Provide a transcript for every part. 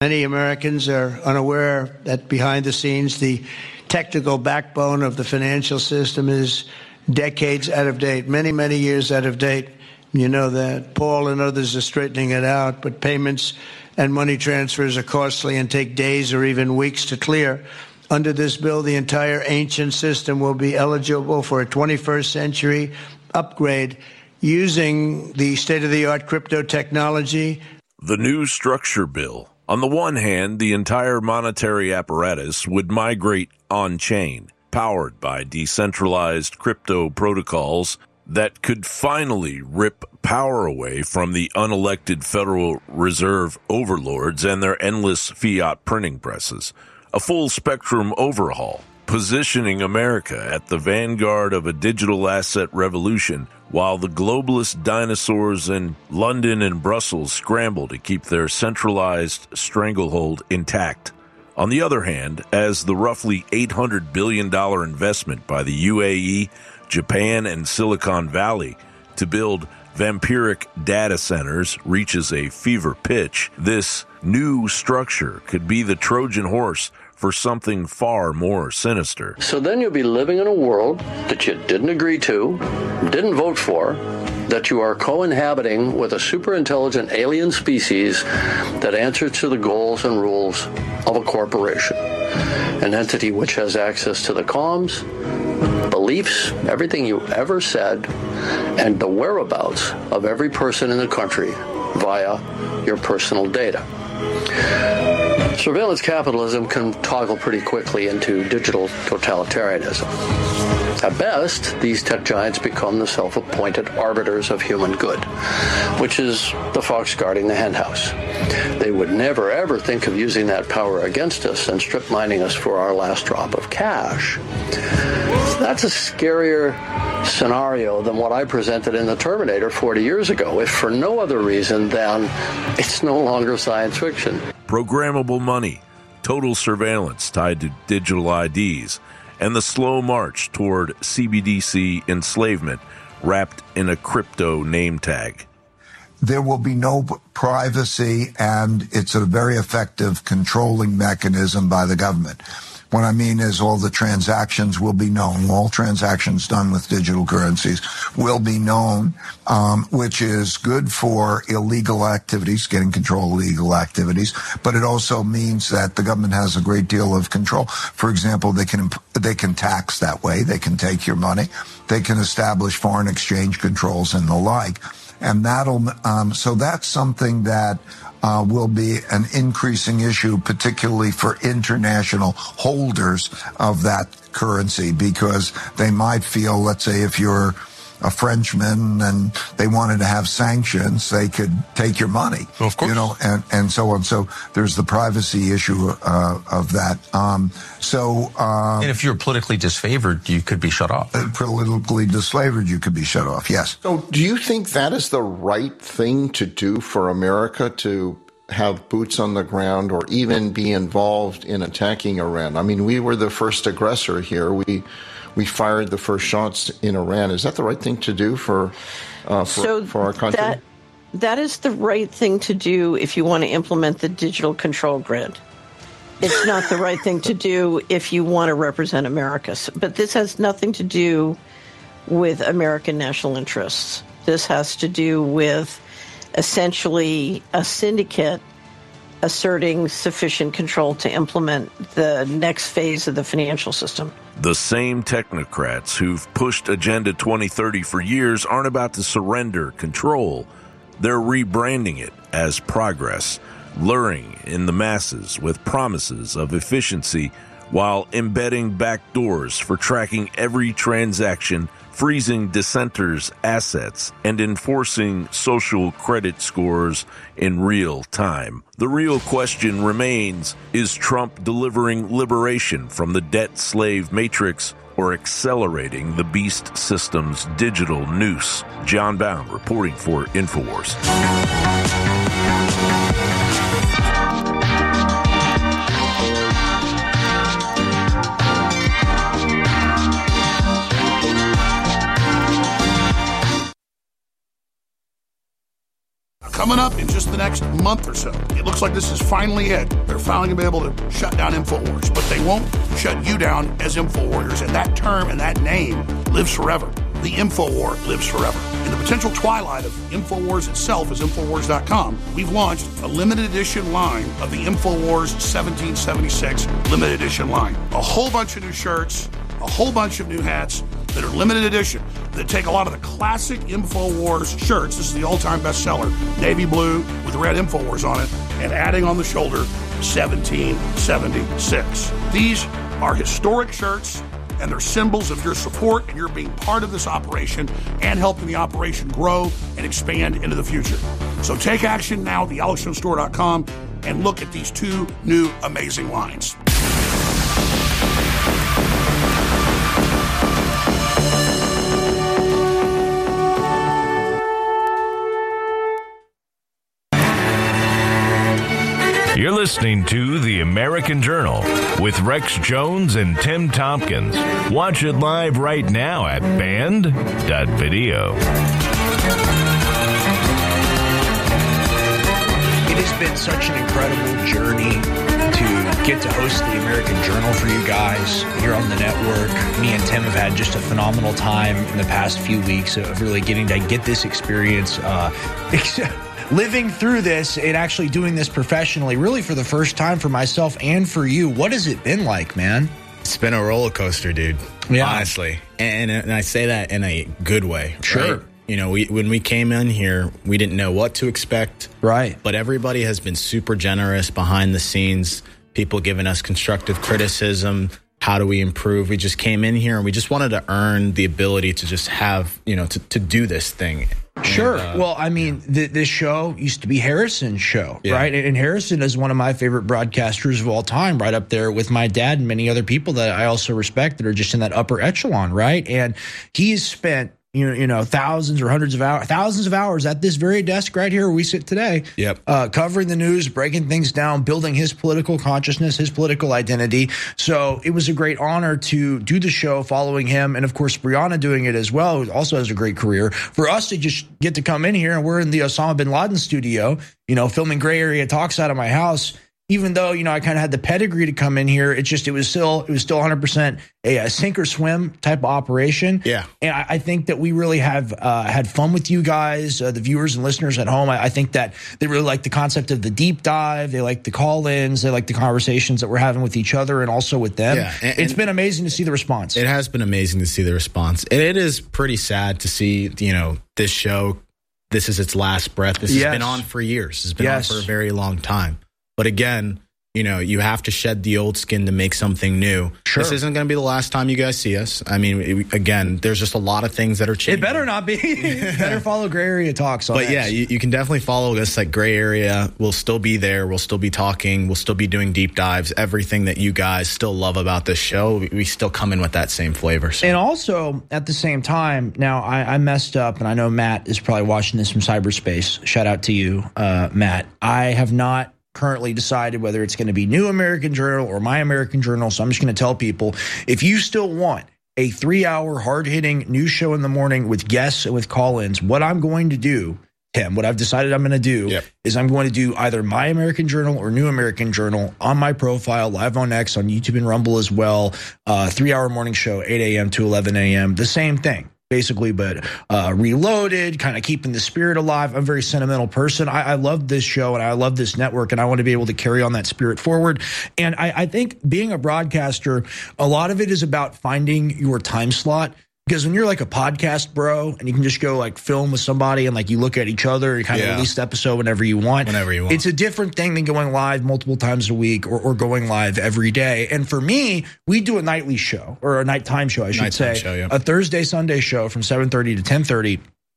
Many Americans are unaware that behind the scenes, the technical backbone of the financial system is decades out of date, many, many years out of date. You know that. Paul and others are straightening it out, but payments and money transfers are costly and take days or even weeks to clear. Under this bill, the entire ancient system will be eligible for a 21st century upgrade using the state-of-the-art crypto technology. The new structure bill. On the one hand, the entire monetary apparatus would migrate on-chain, powered by decentralized crypto protocols that could finally rip power away from the unelected Federal Reserve overlords and their endless fiat printing presses. A full-spectrum overhaul, positioning America at the vanguard of a digital asset revolution while the globalist dinosaurs in London and Brussels scramble to keep their centralized stranglehold intact. On the other hand, as the roughly $800 billion investment by the UAE, Japan, and Silicon Valley to build vampiric data centers reaches a fever pitch, this new structure could be the Trojan horse for something far more sinister. So then you'll be living in a world that you didn't agree to, didn't vote for, that you are co-inhabiting with a super-intelligent alien species that answers to the goals and rules of a corporation, an entity which has access to the comms, beliefs, everything you ever said, and the whereabouts of every person in the country via your personal data. Surveillance capitalism can toggle pretty quickly into digital totalitarianism. At best, these tech giants become the self-appointed arbiters of human good, which is the fox guarding the henhouse. They would never, ever think of using that power against us and strip mining us for our last drop of cash. That's a scarier scenario than what I presented in The Terminator 40 years ago, if for no other reason than it's no longer science fiction. Programmable money, total surveillance tied to digital IDs, and the slow march toward CBDC enslavement wrapped in a crypto name tag. There will be no privacy, and it's a very effective controlling mechanism by the government. What I mean is all the transactions will be known. All transactions done with digital currencies will be known, which is good for illegal activities, getting control of illegal activities. But it also means that the government has a great deal of control. For example, they can tax that way. They can take your money. They can establish foreign exchange controls and the like. And so that's something that will be an increasing issue, particularly for international holders of that currency, because they might feel, let's say, if you're a Frenchman and they wanted to have sanctions, they could take your money. Well, of course. You know, and so on. So there's the privacy issue of that. And if you're politically disfavored, you could be shut off. Politically disfavored, you could be shut off, yes. So do you think that is the right thing to do for America, to have boots on the ground or even be involved in attacking Iran? I mean, we were the first aggressor here. We fired the first shots in Iran. Is that the right thing to do for our country? That is the right thing to do if you want to implement the digital control grid. It's not the right thing to do if you want to represent America. But this has nothing to do with American national interests. This has to do with essentially a syndicate asserting sufficient control to implement the next phase of the financial system. The same technocrats who've pushed Agenda 2030 for years aren't about to surrender control. They're rebranding it as progress, luring in the masses with promises of efficiency while embedding backdoors for tracking every transaction, freezing dissenters' assets, and enforcing social credit scores in real time. The real question remains, is Trump delivering liberation from the debt slave matrix or accelerating the beast system's digital noose? John Bound reporting for InfoWars. Come Coming up in just the next month or so, it looks like this is finally it. They're finally going to be able to shut down InfoWars, but they won't shut you down as InfoWarriors, and that term and that name lives forever. The InfoWar lives forever. In the potential twilight of InfoWars itself, as Infowars.com, we've launched a limited edition line of the InfoWars 1776 limited edition line. A whole bunch of new shirts, a whole bunch of new hats that are limited edition, that take a lot of the classic InfoWars shirts. This is the all-time bestseller, navy blue with red InfoWars on it, and adding on the shoulder 1776. These are historic shirts, and they're symbols of your support and your being part of this operation and helping the operation grow and expand into the future. So take action now at thealexjonestore.com and look at these two new amazing lines. You're listening to The American Journal with Rex Jones and Tim Tompkins. Watch it live right now at band.video. It has been such an incredible journey to get to host the American Journal for you guys here on the network. Me and Tim have had just a phenomenal time in the past few weeks of really getting to get this experience, living through this and actually doing this professionally, really for the first time for myself and for you. What has it been like, man? It's been a roller coaster, dude. Yeah. Honestly. And I say that in a good way. Sure. Right? You know, when we came in here, we didn't know what to expect. Right. But everybody has been super generous behind the scenes, people giving us constructive criticism. How do we improve? We just came in here and we just wanted to earn the ability to just have, you know, to do this thing. Sure. Well, I mean, this show used to be Harrison's show, right? And Harrison is one of my favorite broadcasters of all time, right up there with my dad and many other people that I also respect that are just in that upper echelon, right? And he's spent, you know, thousands or hundreds of hours, thousands of hours at this very desk right here where we sit today, covering the news, breaking things down, building his political consciousness, his political identity. So it was a great honor to do the show following him. And of course, Brianna doing it as well, who also has a great career. For us to just get to come in here, and we're in the Osama bin Laden studio, you know, filming Gray Area Talks out of my house. Even though, you know, I kind of had the pedigree to come in here, it was still 100% a sink or swim type of operation. Yeah. And I think that we really have had fun with you guys, the viewers and listeners at home. I think that they really like the concept of the deep dive. They like the call-ins. They like the conversations that we're having with each other and also with them. Yeah. And it's been amazing to see the response. It has been amazing to see the response. And it is pretty sad to see, you know, this show, this is its last breath. This has been on for years. It's been on for a very long time. But again, you know, you have to shed the old skin to make something new. Sure. This isn't going to be the last time you guys see us. I mean, again, there's just a lot of things that are changing. It better not be. Better follow Gray Area Talks. But yeah, you can definitely follow us at Gray Area. We'll still be there. We'll still be talking. We'll still be doing deep dives. Everything that you guys still love about this show, we still come in with that same flavor. So. And also, at the same time, now I messed up, and I know Matt is probably watching this from cyberspace. Shout out to you, Matt. I have not currently decided whether it's going to be New American Journal or My American Journal. So I'm just going to tell people, if you still want a 3-hour hard-hitting news show in the morning with guests and with call-ins, what I'm going to do, Tim, what I've decided I'm going to do is I'm going to do either My American Journal or New American Journal on my profile, live on X, on YouTube and Rumble as well. 3-hour morning show, 8 a.m. to 11 a.m. The same thing, basically, but reloaded, kind of keeping the spirit alive. I'm a very sentimental person. I love this show and I love this network, and I want to be able to carry on that spirit forward. And I think being a broadcaster, a lot of it is about finding your time slot. Because when you're like a podcast bro and you can just go like film with somebody and like you look at each other and kind of release the episode whenever you want. It's a different thing than going live multiple times a week or going live every day. And for me, we do a nightly show, or a nighttime show, I should say. A Thursday, Sunday show from 7:30 to 10:30.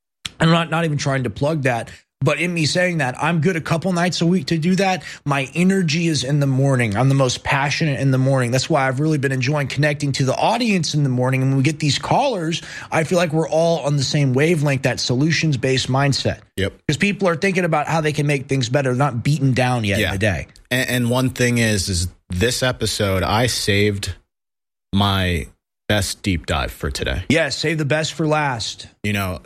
I'm not even trying to plug that. But in me saying that, I'm good a couple nights a week to do that. My energy is in the morning. I'm the most passionate in the morning. That's why I've really been enjoying connecting to the audience in the morning. And when we get these callers, I feel like we're all on the same wavelength, that solutions-based mindset. Because people are thinking about how they can make things better. They're not beaten down yet in the day. And one thing is this episode, I saved my best deep dive for today. Yes, save the best for last. You know,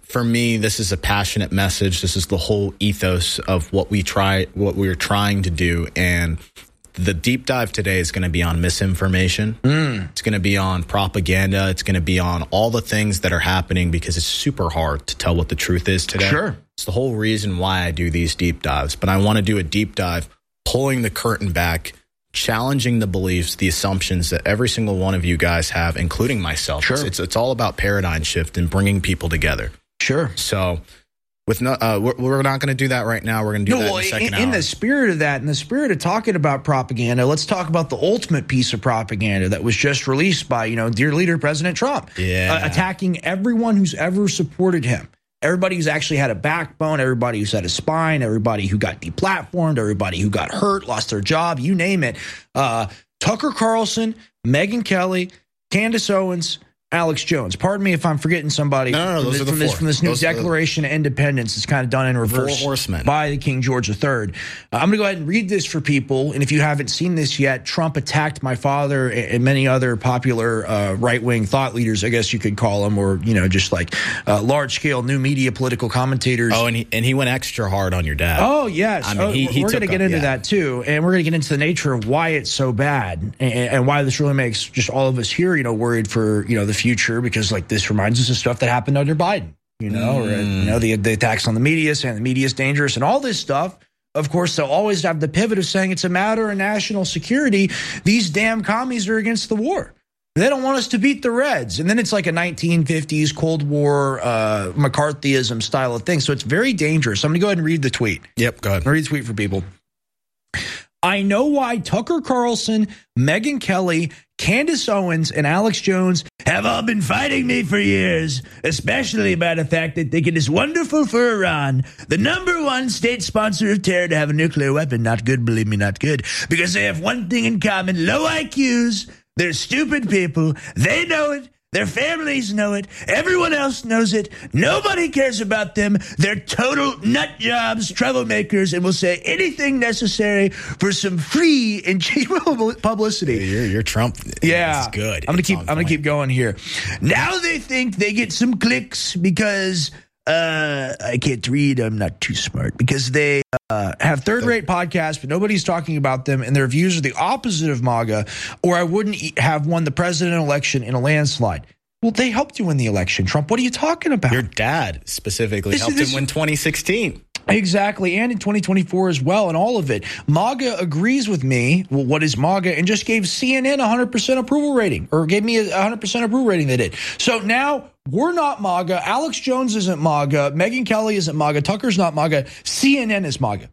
for me, this is a passionate message. This is the whole ethos of what we're trying to do. And the deep dive today is going to be on misinformation. It's going to be on propaganda. It's going to be on all the things that are happening because it's super hard to tell what the truth is today. Sure. It's the whole reason why I do these deep dives. But I want to do a deep dive, pulling the curtain back, challenging the beliefs, the assumptions that every single one of you guys have, including myself. Sure. It's all about paradigm shift and bringing people together. Sure. So we're not going to do that right now. We're going to do that in the second hour. In the spirit of that, in the spirit of talking about propaganda, let's talk about the ultimate piece of propaganda that was just released by, dear leader President Trump, attacking everyone who's ever supported him. Everybody who's actually had a backbone, everybody who's had a spine, everybody who got deplatformed, everybody who got hurt, lost their job, you name it. Tucker Carlson, Megyn Kelly, Candace Owens, Alex Jones. Pardon me if I'm forgetting somebody. No, those are the four. From this new Declaration of Independence. It's kind of done in reverse. 4 horsemen. By the King George III. I'm going to go ahead and read this for people. And if you haven't seen this yet, Trump attacked my father and many other popular right-wing thought leaders, I guess you could call them, or, just like large-scale new media political commentators. Oh, and he went extra hard on your dad. Oh, yes. I mean, we're going to get into that, too. And we're going to get into the nature of why it's so bad and why this really makes just all of us here, worried for, the future, because this reminds us of stuff that happened under Biden, or the attacks on the media, saying the media is dangerous and all this stuff. Of course, they'll always have the pivot of saying it's a matter of national security. These damn commies are against the war. They don't want us to beat the Reds. And then it's like a 1950s Cold War McCarthyism style of thing. So it's very dangerous. I'm going to go ahead and read the tweet. Yep, go ahead. Read the tweet for people. I know why Tucker Carlson, Megyn Kelly, Candace Owens, and Alex Jones have all been fighting me for years, especially about the fact that they think it is wonderful for Iran, the number one state sponsor of terror, to have a nuclear weapon. Not good, believe me, not good. Because they have one thing in common: low IQs. They're stupid people. They know it. Their families know it. Everyone else knows it. Nobody cares about them. They're total nut jobs, troublemakers, and will say anything necessary for some free and cheap publicity. You're Trump. Yeah, it's good. I'm gonna keep going here. Now they think they get some clicks because I can't read. I'm not too smart, because they have third-rate podcasts, but nobody's talking about them, and their views are the opposite of MAGA, or I wouldn't have won the president election in a landslide. Well, they helped you win the election, Trump. What are you talking about? Your dad specifically helped him win 2016. Exactly, and in 2024 as well, and all of it. MAGA agrees with me, well, what is MAGA, and just gave CNN 100% approval rating, or gave me a 100% approval rating, they did. So now we're not MAGA, Alex Jones isn't MAGA, Megyn Kelly isn't MAGA, Tucker's not MAGA, CNN is MAGA.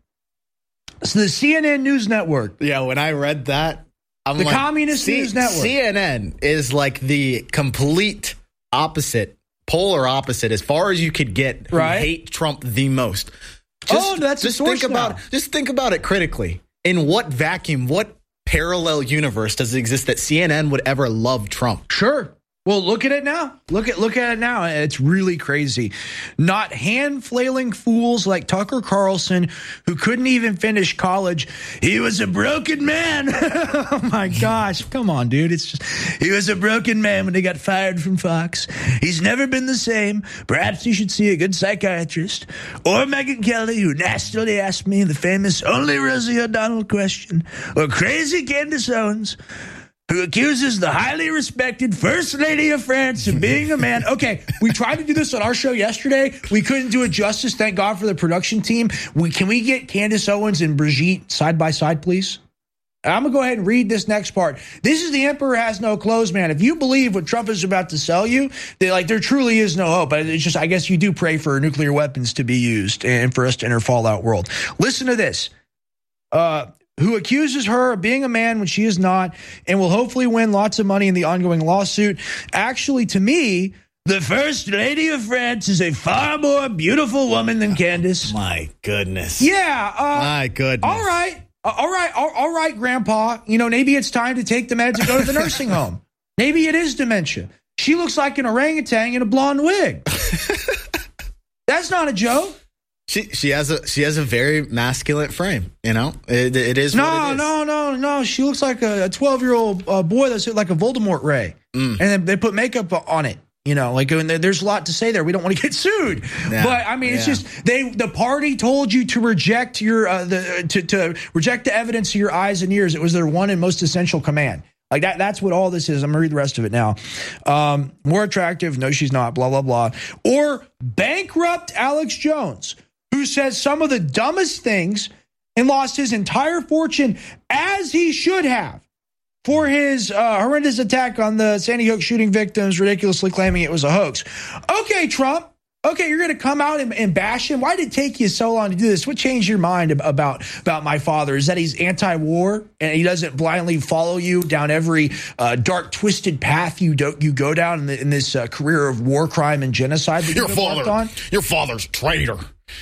So the CNN News Network. Yeah, when I read that, I'm the Communist News Network. CNN is like the complete opposite, polar opposite, as far as you could get, who hate Trump the most. Just think about it critically. In what vacuum, what parallel universe does it exist that CNN would ever love Trump? Sure. Well, look at it now. Look at it now. It's really crazy. Not hand-flailing fools like Tucker Carlson, who couldn't even finish college. He was a broken man. Oh, my gosh. Come on, dude. He was a broken man when he got fired from Fox. He's never been the same. Perhaps you should see a good psychiatrist. Or Megyn Kelly, who nastily asked me the famous only Rosie O'Donnell question. Or crazy Candace Owens, who accuses the highly respected First Lady of France of being a man. Okay, we tried to do this on our show yesterday. We couldn't do it justice. Thank God for the production team. Can we get Candace Owens and Brigitte side by side, please? I'm going to go ahead and read this next part. This is the Emperor Has No Clothes, man. If you believe what Trump is about to sell you, there truly is no hope. It's just, I guess you do pray for nuclear weapons to be used and for us to enter fallout world. Listen to this. Who accuses her of being a man when she is not, and will hopefully win lots of money in the ongoing lawsuit. Actually, to me, the First Lady of France is a far more beautiful woman than Candace. My goodness. Yeah. My goodness. All right, Grandpa. Maybe it's time to take the meds and go to the nursing home. Maybe it is dementia. She looks like an orangutan in a blonde wig. That's not a joke. She has a very masculine frame, It is what it is. No. She looks like a 12-year-old boy that's like a Voldemort ray. And then they put makeup on it. You know, like there's a lot to say there. We don't want to get sued, but I mean, it's just the party told you to reject your to reject the evidence of your eyes and ears. It was their one and most essential command. Like that's what all this is. I'm gonna read the rest of it now. More attractive? No, she's not. Blah blah blah. Or bankrupt Alex Jones, who says some of the dumbest things and lost his entire fortune, as he should have, for his horrendous attack on the Sandy Hook shooting victims, ridiculously claiming it was a hoax. Okay, Trump. Okay, you're going to come out and bash him? Why did it take you so long to do this? What changed your mind about my father? Is that he's anti-war and he doesn't blindly follow you down every dark, twisted path you go down in this career of war crime and genocide that you've embarked on? Your father's a traitor.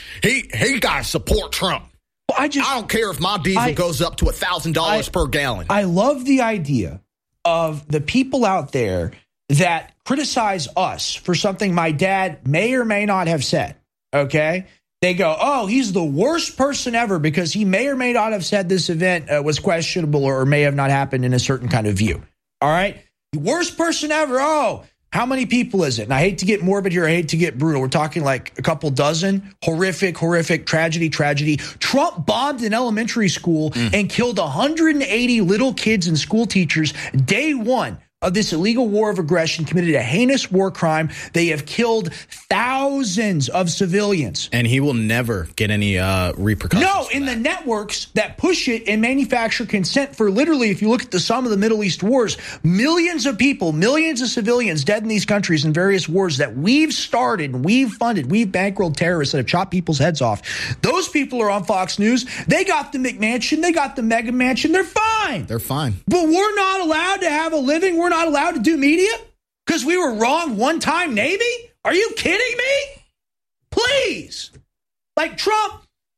He got to support Trump. Well, I don't care if my diesel goes up to $1,000 per gallon. I love the idea of the people out there that criticize us for something my dad may or may not have said, okay? They go, oh, he's the worst person ever because he may or may not have said this event was questionable or may have not happened in a certain kind of view, all right? Worst person ever, oh, how many people is it? And I hate to get morbid here, I hate to get brutal. We're talking like a couple dozen. Horrific, tragedy. Trump bombed an elementary school and killed 180 little kids and school teachers day one of this illegal war of aggression, committed a heinous war crime. They have killed thousands of civilians. And he will never get any repercussions. No, in the networks that push it and manufacture consent for literally, if you look at the sum of the Middle East wars, millions of people, millions of civilians dead in these countries in various wars that we've started, we've funded, we've bankrolled terrorists that have chopped people's heads off. Those people are on Fox News. They got the McMansion. They got the Mega Mansion. They're fine. They're fine. But we're not allowed to have a living. We're not allowed to do media because we were wrong one time, Navy? Are you kidding me? Please. Like Trump,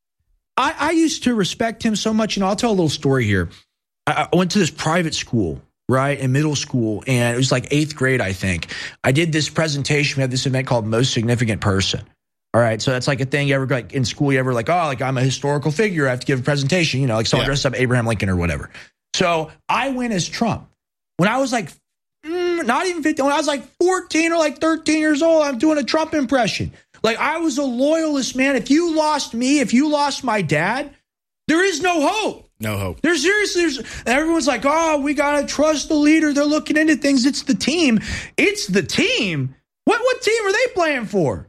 I used to respect him so much, and I'll tell a little story here. I went to this private school, right, in middle school, and it was like 8th grade, I think. I did this presentation. We had this event called Most Significant Person. All right, so that's like a thing you ever, like in school, you ever like, oh, like I'm a historical figure, I have to give a presentation, you know, like someone dressed up Abraham Lincoln or whatever. So I went as Trump. When I was like, not even 15, when I was like 14 or like 13 years old, I'm doing a Trump impression. Like I was a loyalist, man. If you lost me, if you lost my dad, there is no hope. No hope. There's seriously, everyone's like, oh, we got to trust the leader. They're looking into things. It's the team. It's the team. What team are they playing for?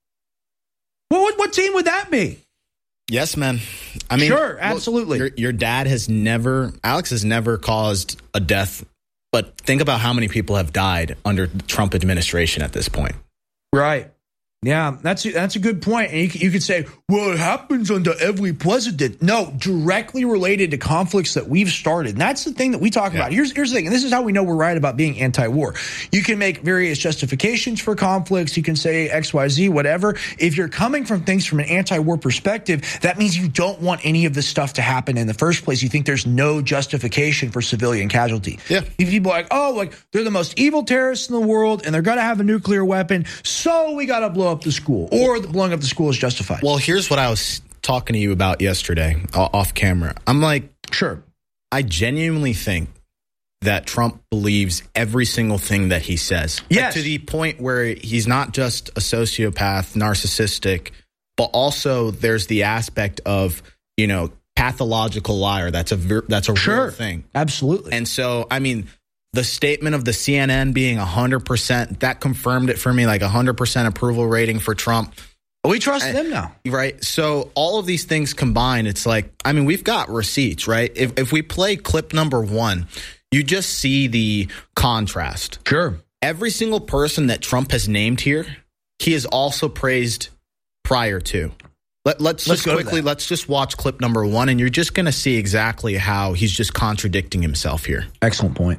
What team would that be? Yes, man. I mean, sure, absolutely. Look, your dad Alex has never caused a death, but think about how many people have died under the Trump administration at this point. Right. Yeah, that's a good point. And you could say, well, it happens under every president. No, directly related to conflicts that we've started. And that's the thing that we talk about. Here's the thing, and this is how we know we're right about being anti-war. You can make various justifications for conflicts. You can say X, Y, Z, whatever. If you're coming from things from an anti-war perspective, that means you don't want any of this stuff to happen in the first place. You think there's no justification for civilian casualty. Yeah. If people are like, oh, like they're the most evil terrorists in the world, and they're going to have a nuclear weapon, so we got to blow up the school, or blowing up the school is justified. Well, here's what I was talking to you about yesterday off camera. I'm like, sure. I genuinely think that Trump believes every single thing that he says. Yes. Like, to the point where he's not just a sociopath, narcissistic, but also there's the aspect of, you know, pathological liar. That's a real thing. Absolutely. And so, I mean, the statement of the CNN being 100%, that confirmed it for me, like 100% approval rating for Trump. We trust them now. Right. So all of these things combined, it's like, I mean, we've got receipts, right? If we play clip number 1, you just see the contrast. Sure. Every single person that Trump has named here, he has also praised prior to. Let's just watch clip number 1, and you're just going to see exactly how he's just contradicting himself here. Excellent point.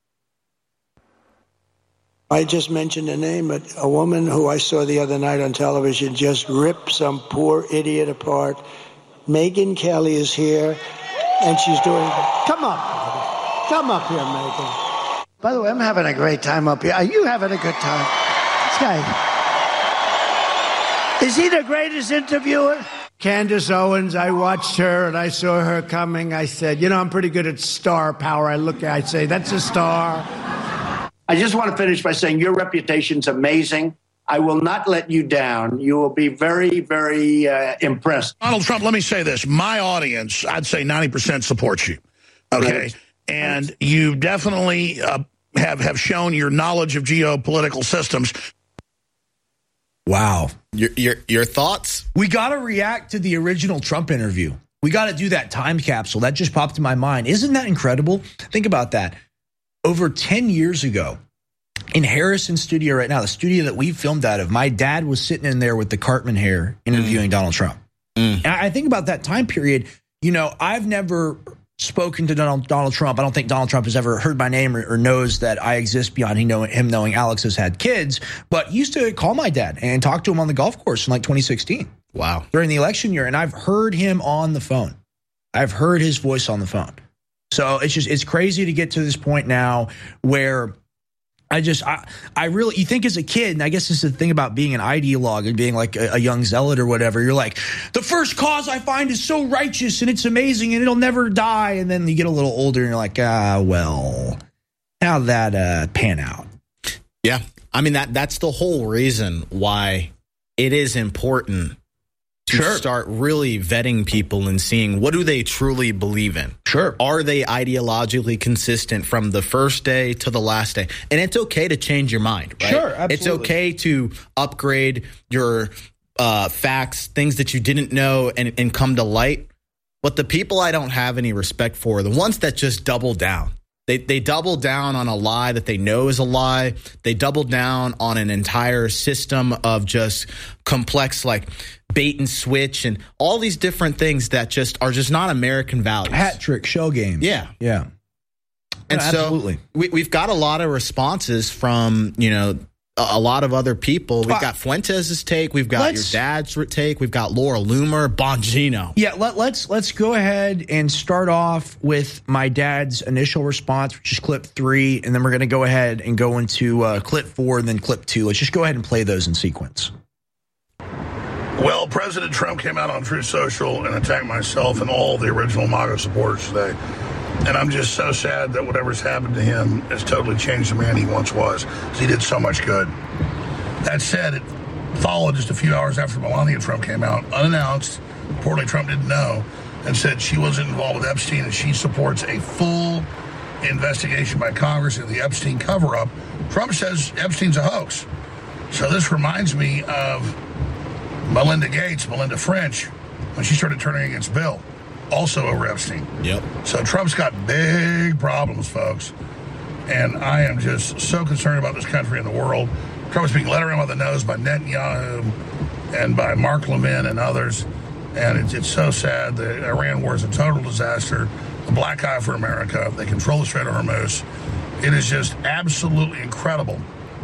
I just mentioned a name, but a woman who I saw the other night on television just ripped some poor idiot apart. Megyn Kelly is here, and she's doing... Come up here, Megyn. By the way, I'm having a great time up here. Are you having a good time? This guy... Is he the greatest interviewer? Candace Owens, I watched her, and I saw her coming. I said, you know, I'm pretty good at star power. I say, that's a star. I just want to finish by saying your reputation's amazing. I will not let you down. You will be very, very impressed. Donald Trump, let me say this. My audience, I'd say 90% supports you. Okay. Right. And you definitely have shown your knowledge of geopolitical systems. Wow. Your thoughts? We got to react to the original Trump interview. We got to do that time capsule. That just popped in my mind. Isn't that incredible? Think about that. Over 10 years ago, in Harrison studio right now, the studio that we filmed out of, my dad was sitting in there with the Cartman hair interviewing Donald Trump. And I think about that time period. You know, I've never spoken to Donald Trump. I don't think Donald Trump has ever heard my name or knows that I exist beyond him knowing Alex has had kids. But he used to call my dad and talk to him on the golf course in like 2016. Wow. During the election year. And I've heard him on the phone. I've heard his voice on the phone. So it's crazy to get to this point now where I really, you think as a kid, and I guess this is the thing about being an ideologue and being like a young zealot or whatever, you're like, the first cause I find is so righteous and it's amazing and it'll never die. And then you get a little older and you're like, well, how'd that pan out? Yeah. I mean, that's the whole reason why it is important to start really vetting people and seeing what do they truly believe in. Sure. Are they ideologically consistent from the first day to the last day? And it's okay to change your mind, right? Sure, absolutely. It's okay to upgrade your facts, things that you didn't know and come to light. But the people I don't have any respect for are the ones that just double down. They double down on a lie that they know is a lie. They double down on an entire system of just complex, like bait and switch and all these different things that are just not American values. Hat trick, shell games. Yeah. Yeah. And absolutely. So we've got a lot of responses from, a lot of other people. We've got Fuentes' take. We've got your dad's take. We've got Laura Loomer, Bongino. Yeah, let's go ahead and start off with my dad's initial response, which is clip 3, and then we're going to go ahead and go into clip 4 and then clip 2. Let's just go ahead and play those in sequence. Well, President Trump came out on Truth Social and attacked myself and all the original MAGA supporters today. And I'm just so sad that whatever's happened to him has totally changed the man he once was, because he did so much good. That said, it followed just a few hours after Melania Trump came out, unannounced. Reportedly, Trump didn't know, and said she wasn't involved with Epstein and she supports a full investigation by Congress into the Epstein cover-up. Trump says Epstein's a hoax. So this reminds me of Melinda French, when she started turning against Bill. Also over Epstein. Yep. So Trump's got big problems, folks. And I am just so concerned about this country and the world. Trump's being led around by the nose by Netanyahu and by Mark Levin and others. And it's so sad. The Iran war is a total disaster. A black eye for America. They control the Strait of Hormuz. It is just absolutely incredible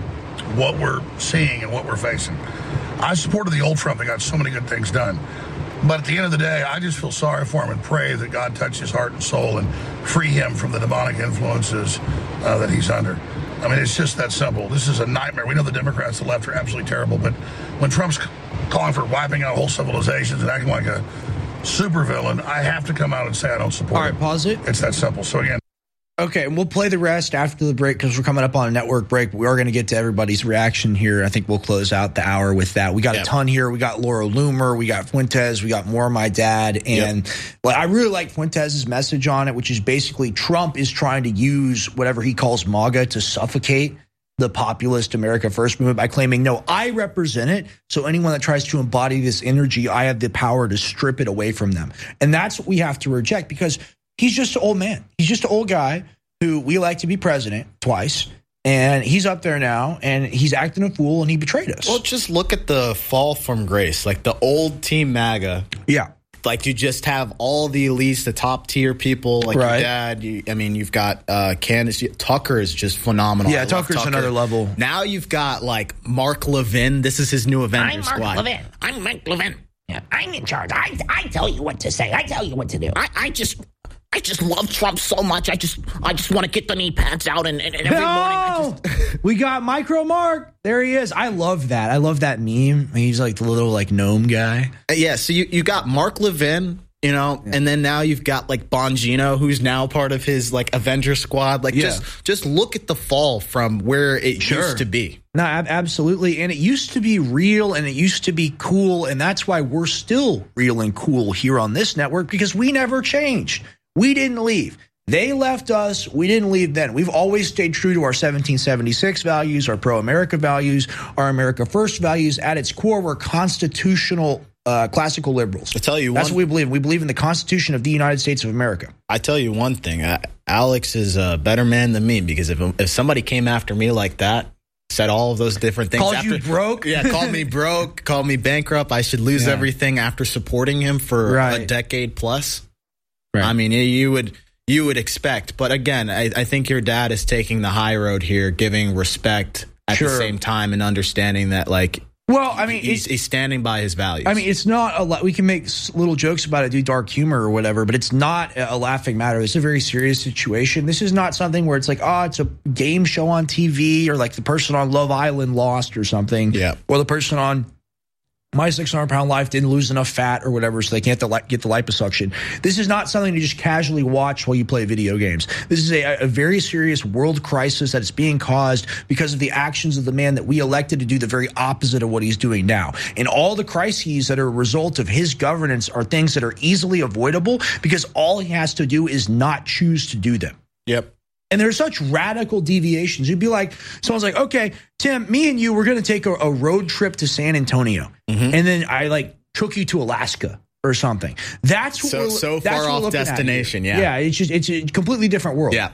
what we're seeing and what we're facing. I supported the old Trump that got so many good things done. But at the end of the day, I just feel sorry for him and pray that God touch his heart and soul and free him from the demonic influences that he's under. I mean, it's just that simple. This is a nightmare. We know the Democrats, the left, are absolutely terrible. But when Trump's calling for wiping out whole civilizations and acting like a supervillain, I have to come out and say I don't support him. All right, pause it. It's that simple. So again. Okay, and we'll play the rest after the break because we're coming up on a network break. But we are going to get to everybody's reaction here. I think we'll close out the hour with that. We got a ton here. We got Laura Loomer. We got Fuentes. We got more of my dad. And I really like Fuentes' message on it, which is basically Trump is trying to use whatever he calls MAGA to suffocate the populist America First movement by claiming, no, I represent it. So anyone that tries to embody this energy, I have the power to strip it away from them. And that's what we have to reject because he's just an old man. He's just an old guy who we like to be president twice. And he's up there now, and he's acting a fool, and he betrayed us. Well, just look at the fall from grace. Like the old Team MAGA. Yeah. Like you just have all the elites, the top tier people, like your dad. You've got Candace. Tucker is just phenomenal. Yeah, Tucker's another level. Now you've got like Mark Levin. This is his new Avengers squad. I'm Mark Levin. Yeah, I'm in charge. I tell you what to say. I tell you what to do. I just love Trump so much. I just want to get the knee pads out and every morning. We got Micro Mark. There he is. I love that. I love that meme. He's like the little like gnome guy. Yeah. So you got Mark Levin, You know, and then now you've got like Bongino, who's now part of his like Avenger squad. Like, just look at the fall from where it used to be. No, absolutely. And it used to be real and it used to be cool. And that's why we're still real and cool here on this network, because we never changed. We didn't leave. They left us. We didn't leave then. We've always stayed true to our 1776 values, our pro-America values, our America First values. At its core, we're constitutional classical liberals. I tell you, that's what we believe in. We believe in the Constitution of the United States of America. I tell you one thing, Alex is a better man than me, because if somebody came after me like that, said all of those different things, called you broke, called me broke, called me bankrupt, I should lose everything after supporting him for a decade plus. Right. I mean, you would expect, but again, I think your dad is taking the high road here, giving respect at the same time and understanding that, like, well, I mean, he's standing by his values. I mean, it's not a lot. We can make little jokes about it, do dark humor or whatever, but it's not a laughing matter. It's a very serious situation. This is not something where it's like, oh, it's a game show on TV, or like the person on Love Island lost or something. Yeah. Or the person on My 600 Pound Life didn't lose enough fat or whatever, so they can't get the liposuction. This is not something to just casually watch while you play video games. This is a very serious world crisis that is being caused because of the actions of the man that we elected to do the very opposite of what he's doing now. And all the crises that are a result of his governance are things that are easily avoidable, because all he has to do is not choose to do them. Yep. And there's such radical deviations. You'd be like, someone's like, okay, Tim, me and you, we're going to take a road trip to San Antonio. Mm-hmm. And then I like took you to Alaska or something. That's what so far off destination. Yeah. It's a completely different world. Yeah.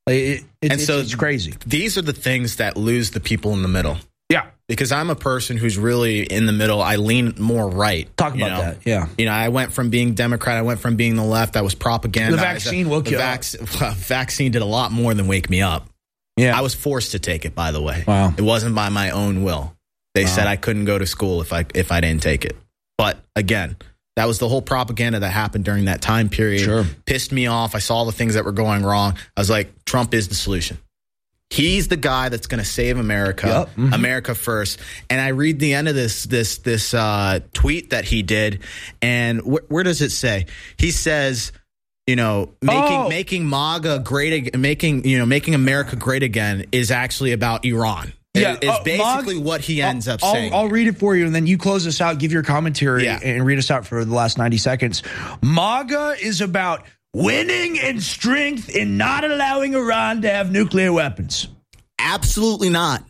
It's crazy. These are the things that lose the people in the middle. Yeah. Because I'm a person who's really in the middle. I lean more right. Talk about that. Yeah. You know, I went from being Democrat. I went from being the left. That was propaganda. The vaccine woke you up. Vaccine did a lot more than wake me up. Yeah. I was forced to take it, by the way. Wow. It wasn't by my own will. They said I couldn't go to school if I didn't take it. But again, that was the whole propaganda that happened during that time period. Sure. Pissed me off. I saw the things that were going wrong. I was like, Trump is the solution. He's the guy that's going to save America, Mm-hmm. America first. And I read the end of this tweet that he did, and where does it say? He says, you know, making MAGA great, making America great again is actually about Iran. Yeah, it's basically what he ends up saying. I'll read it for you, and then you close us out, give your commentary, and read us out for the last 90 seconds. MAGA is about winning in strength and not allowing Iran to have nuclear weapons. Absolutely not.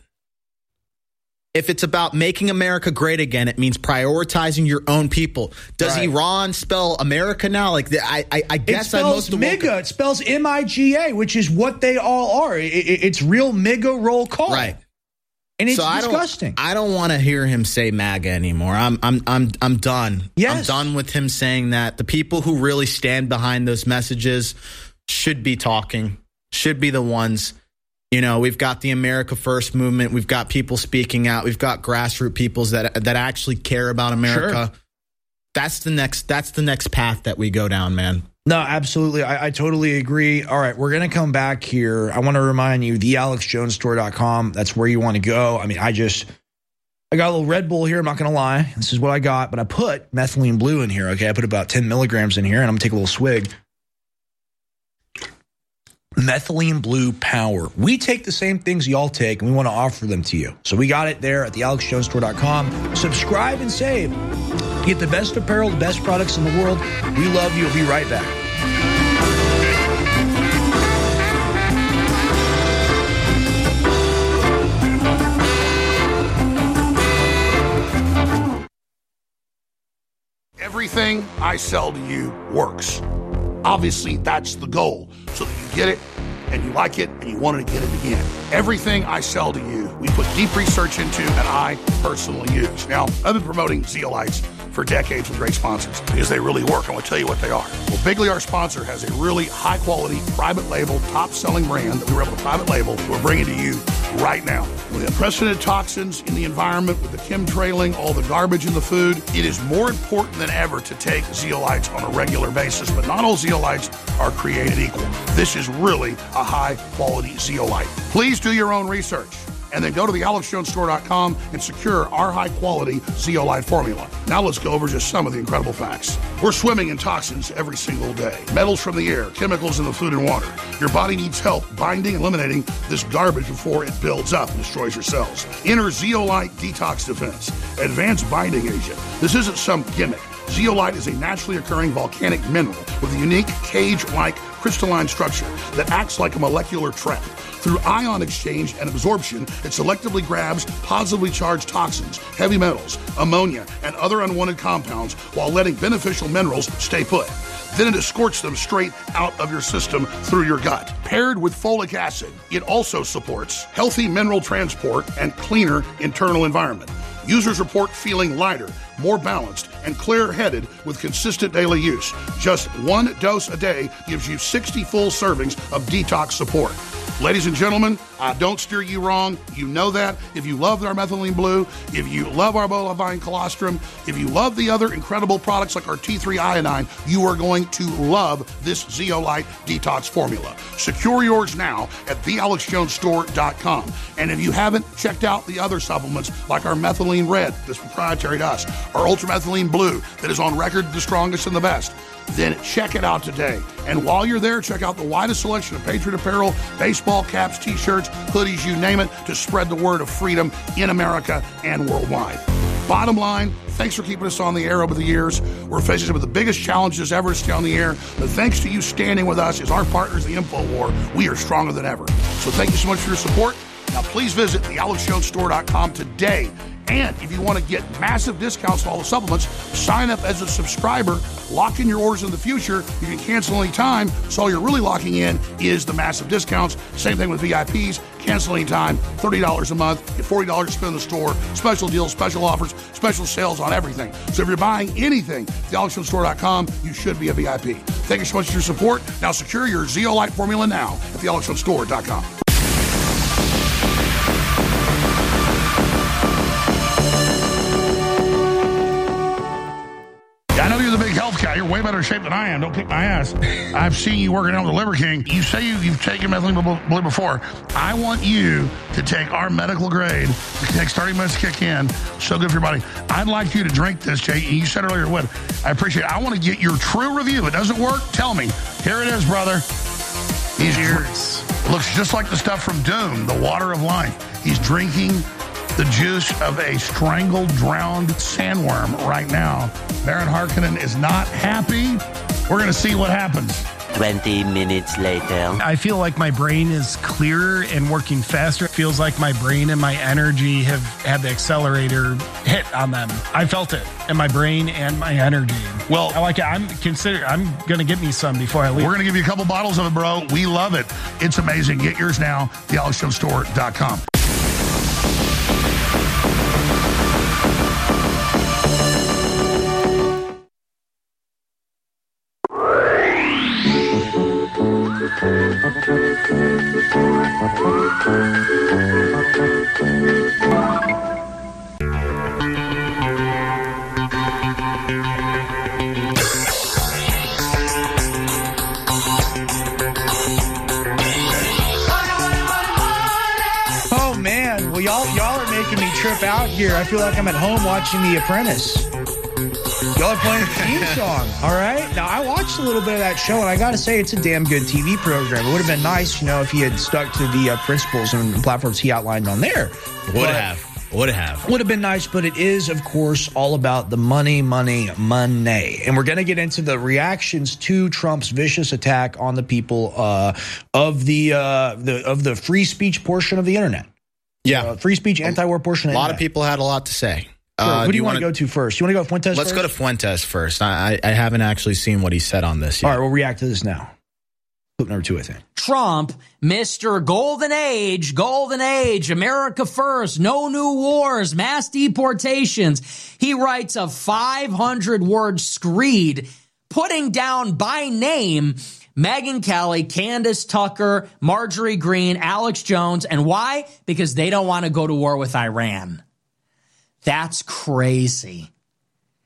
If it's about making America great again, it means prioritizing your own people. Does Iran spell America now? Like I guess it spells MIGA. It spells MIGA, which is what they all are. It's real MIGA roll call. Right. And it's disgusting. I don't want to hear him say MAGA anymore. I'm done. Yes. I'm done with him saying that. The people who really stand behind those messages should be talking, should be the ones. You know, we've got the America First movement. We've got people speaking out. We've got grassroots peoples that actually care about America. Sure. That's the next path that we go down, man. No, absolutely. I totally agree. All right, we're going to come back here. I want to remind you, thealexjonesstore.com. That's where you want to go. I mean, I got a little Red Bull here. I'm not going to lie. This is what I got, but I put methylene blue in here. Okay, I put about 10 milligrams in here, and I'm going to take a little swig. Methylene Blue Power. We take the same things y'all take, and we want to offer them to you. So we got it there at thealexjonesstore.com. Subscribe and save. Get the best apparel, the best products in the world. We love you. We'll be right back. Everything I sell to you works. Obviously, that's the goal, so that you get it and you like it and you want to get it again. Everything I sell to you, we put deep research into and I personally use. Now, I've been promoting Zeolites for decades with great sponsors because they really work. I'm going to tell you what they are. Well, Bigley, our sponsor, has a really high-quality, private label, top-selling brand that we were able to private label that we're bringing to you right now. With the unprecedented toxins in the environment, with the chemtrailing, all the garbage in the food, it is more important than ever to take Zeolites on a regular basis, but not all Zeolites are created equal. This is really a high-quality Zeolite. Please do your own research and then go to the AlexJonesStore.com and secure our high-quality Zeolite formula. Now let's go over just some of the incredible facts. We're swimming in toxins every single day. Metals from the air, chemicals in the food and water. Your body needs help binding and eliminating this garbage before it builds up and destroys your cells. Enter Zeolite Detox Defense, advanced binding agent. This isn't some gimmick. Zeolite is a naturally occurring volcanic mineral with a unique cage-like crystalline structure that acts like a molecular trap. Through ion exchange and absorption, it selectively grabs positively charged toxins, heavy metals, ammonia, and other unwanted compounds while letting beneficial minerals stay put. Then it escorts them straight out of your system through your gut. Paired with folic acid, it also supports healthy mineral transport and cleaner internal environment. Users report feeling lighter, more balanced, and clear-headed with consistent daily use. Just one dose a day gives you 60 full servings of detox support. Ladies and gentlemen, I don't steer you wrong. You know that. If you love our methylene blue, if you love our bovine colostrum, if you love the other incredible products like our T3 iodine, you are going to love this Zeolite detox formula. Secure yours now at thealexjonesstore.com. And if you haven't checked out the other supplements like our methylene red, that's proprietary to us, our ultramethylene blue, that is on record the strongest and the best, then check it out today. And while you're there, check out the widest selection of Patriot apparel, baseball caps, t-shirts, hoodies, you name it, to spread the word of freedom in America and worldwide. Bottom line, thanks for keeping us on the air over the years. We're facing some of the biggest challenges ever to stay on the air, but thanks to you standing with us as our partners in the InfoWar, we are stronger than ever. So thank you so much for your support. Now please visit thealexjonesstore.com today. And if you want to get massive discounts on all the supplements, sign up as a subscriber, lock in your orders in the future. You can cancel any time, so all you're really locking in is the massive discounts. Same thing with VIPs, cancel any time, $30 a month, get $40 to spend in the store, special deals, special offers, special sales on everything. So if you're buying anything at thealexjonesstore.com, you should be a VIP. Thank you so much for your support. Now secure your Zeolite formula now at thealexjonesstore.com. I know you're the big health guy. You're way better shape than I am. Don't kick my ass. I've seen you working out with the Liver King. You say you've taken methylene blue before. I want you to take our medical grade. It takes 30 minutes to kick in. So good for your body. I'd like you to drink this, Jay. You said earlier it would. I appreciate it. I want to get your true review. It doesn't work? Tell me. Here it is, brother. Looks just like the stuff from Dune, the water of life. He's drinking the juice of a strangled, drowned sandworm right now. Baron Harkonnen is not happy. We're going to see what happens. 20 minutes later. I feel like my brain is clearer and working faster. It feels like my brain and my energy have had the accelerator hit on them. I felt it in my brain and my energy. Well, I like it. I'm going to get me some before I leave. We're going to give you a couple bottles of it, bro. We love it. It's amazing. Get yours now, thealexjonesstore.com. Oh man, well y'all are making me trip out here. I feel like I'm at home watching The Apprentice. Y'all are playing the theme song, all right? Now, I watched a little bit of that show, and I got to say, it's a damn good TV program. It would have been nice, if he had stuck to the principles and platforms he outlined on there. Would have been nice, but it is, of course, all about the money. And we're going to get into the reactions to Trump's vicious attack on the people of the free speech portion of the internet. Yeah. Free speech, anti-war portion of the internet. A lot of people had a lot to say. Sure. Who do you want to go to first? You want to go with Fuentes Let's first? go to Fuentes first. I haven't actually seen what he said on this yet. All right, we'll react to this now. Clip number 2, I think. Trump, Mr. Golden Age, America first, no new wars, mass deportations. He writes a 500-word screed putting down by name Megyn Kelly, Candace Tucker, Marjorie Greene, Alex Jones. And why? Because they don't want to go to war with Iran. That's crazy.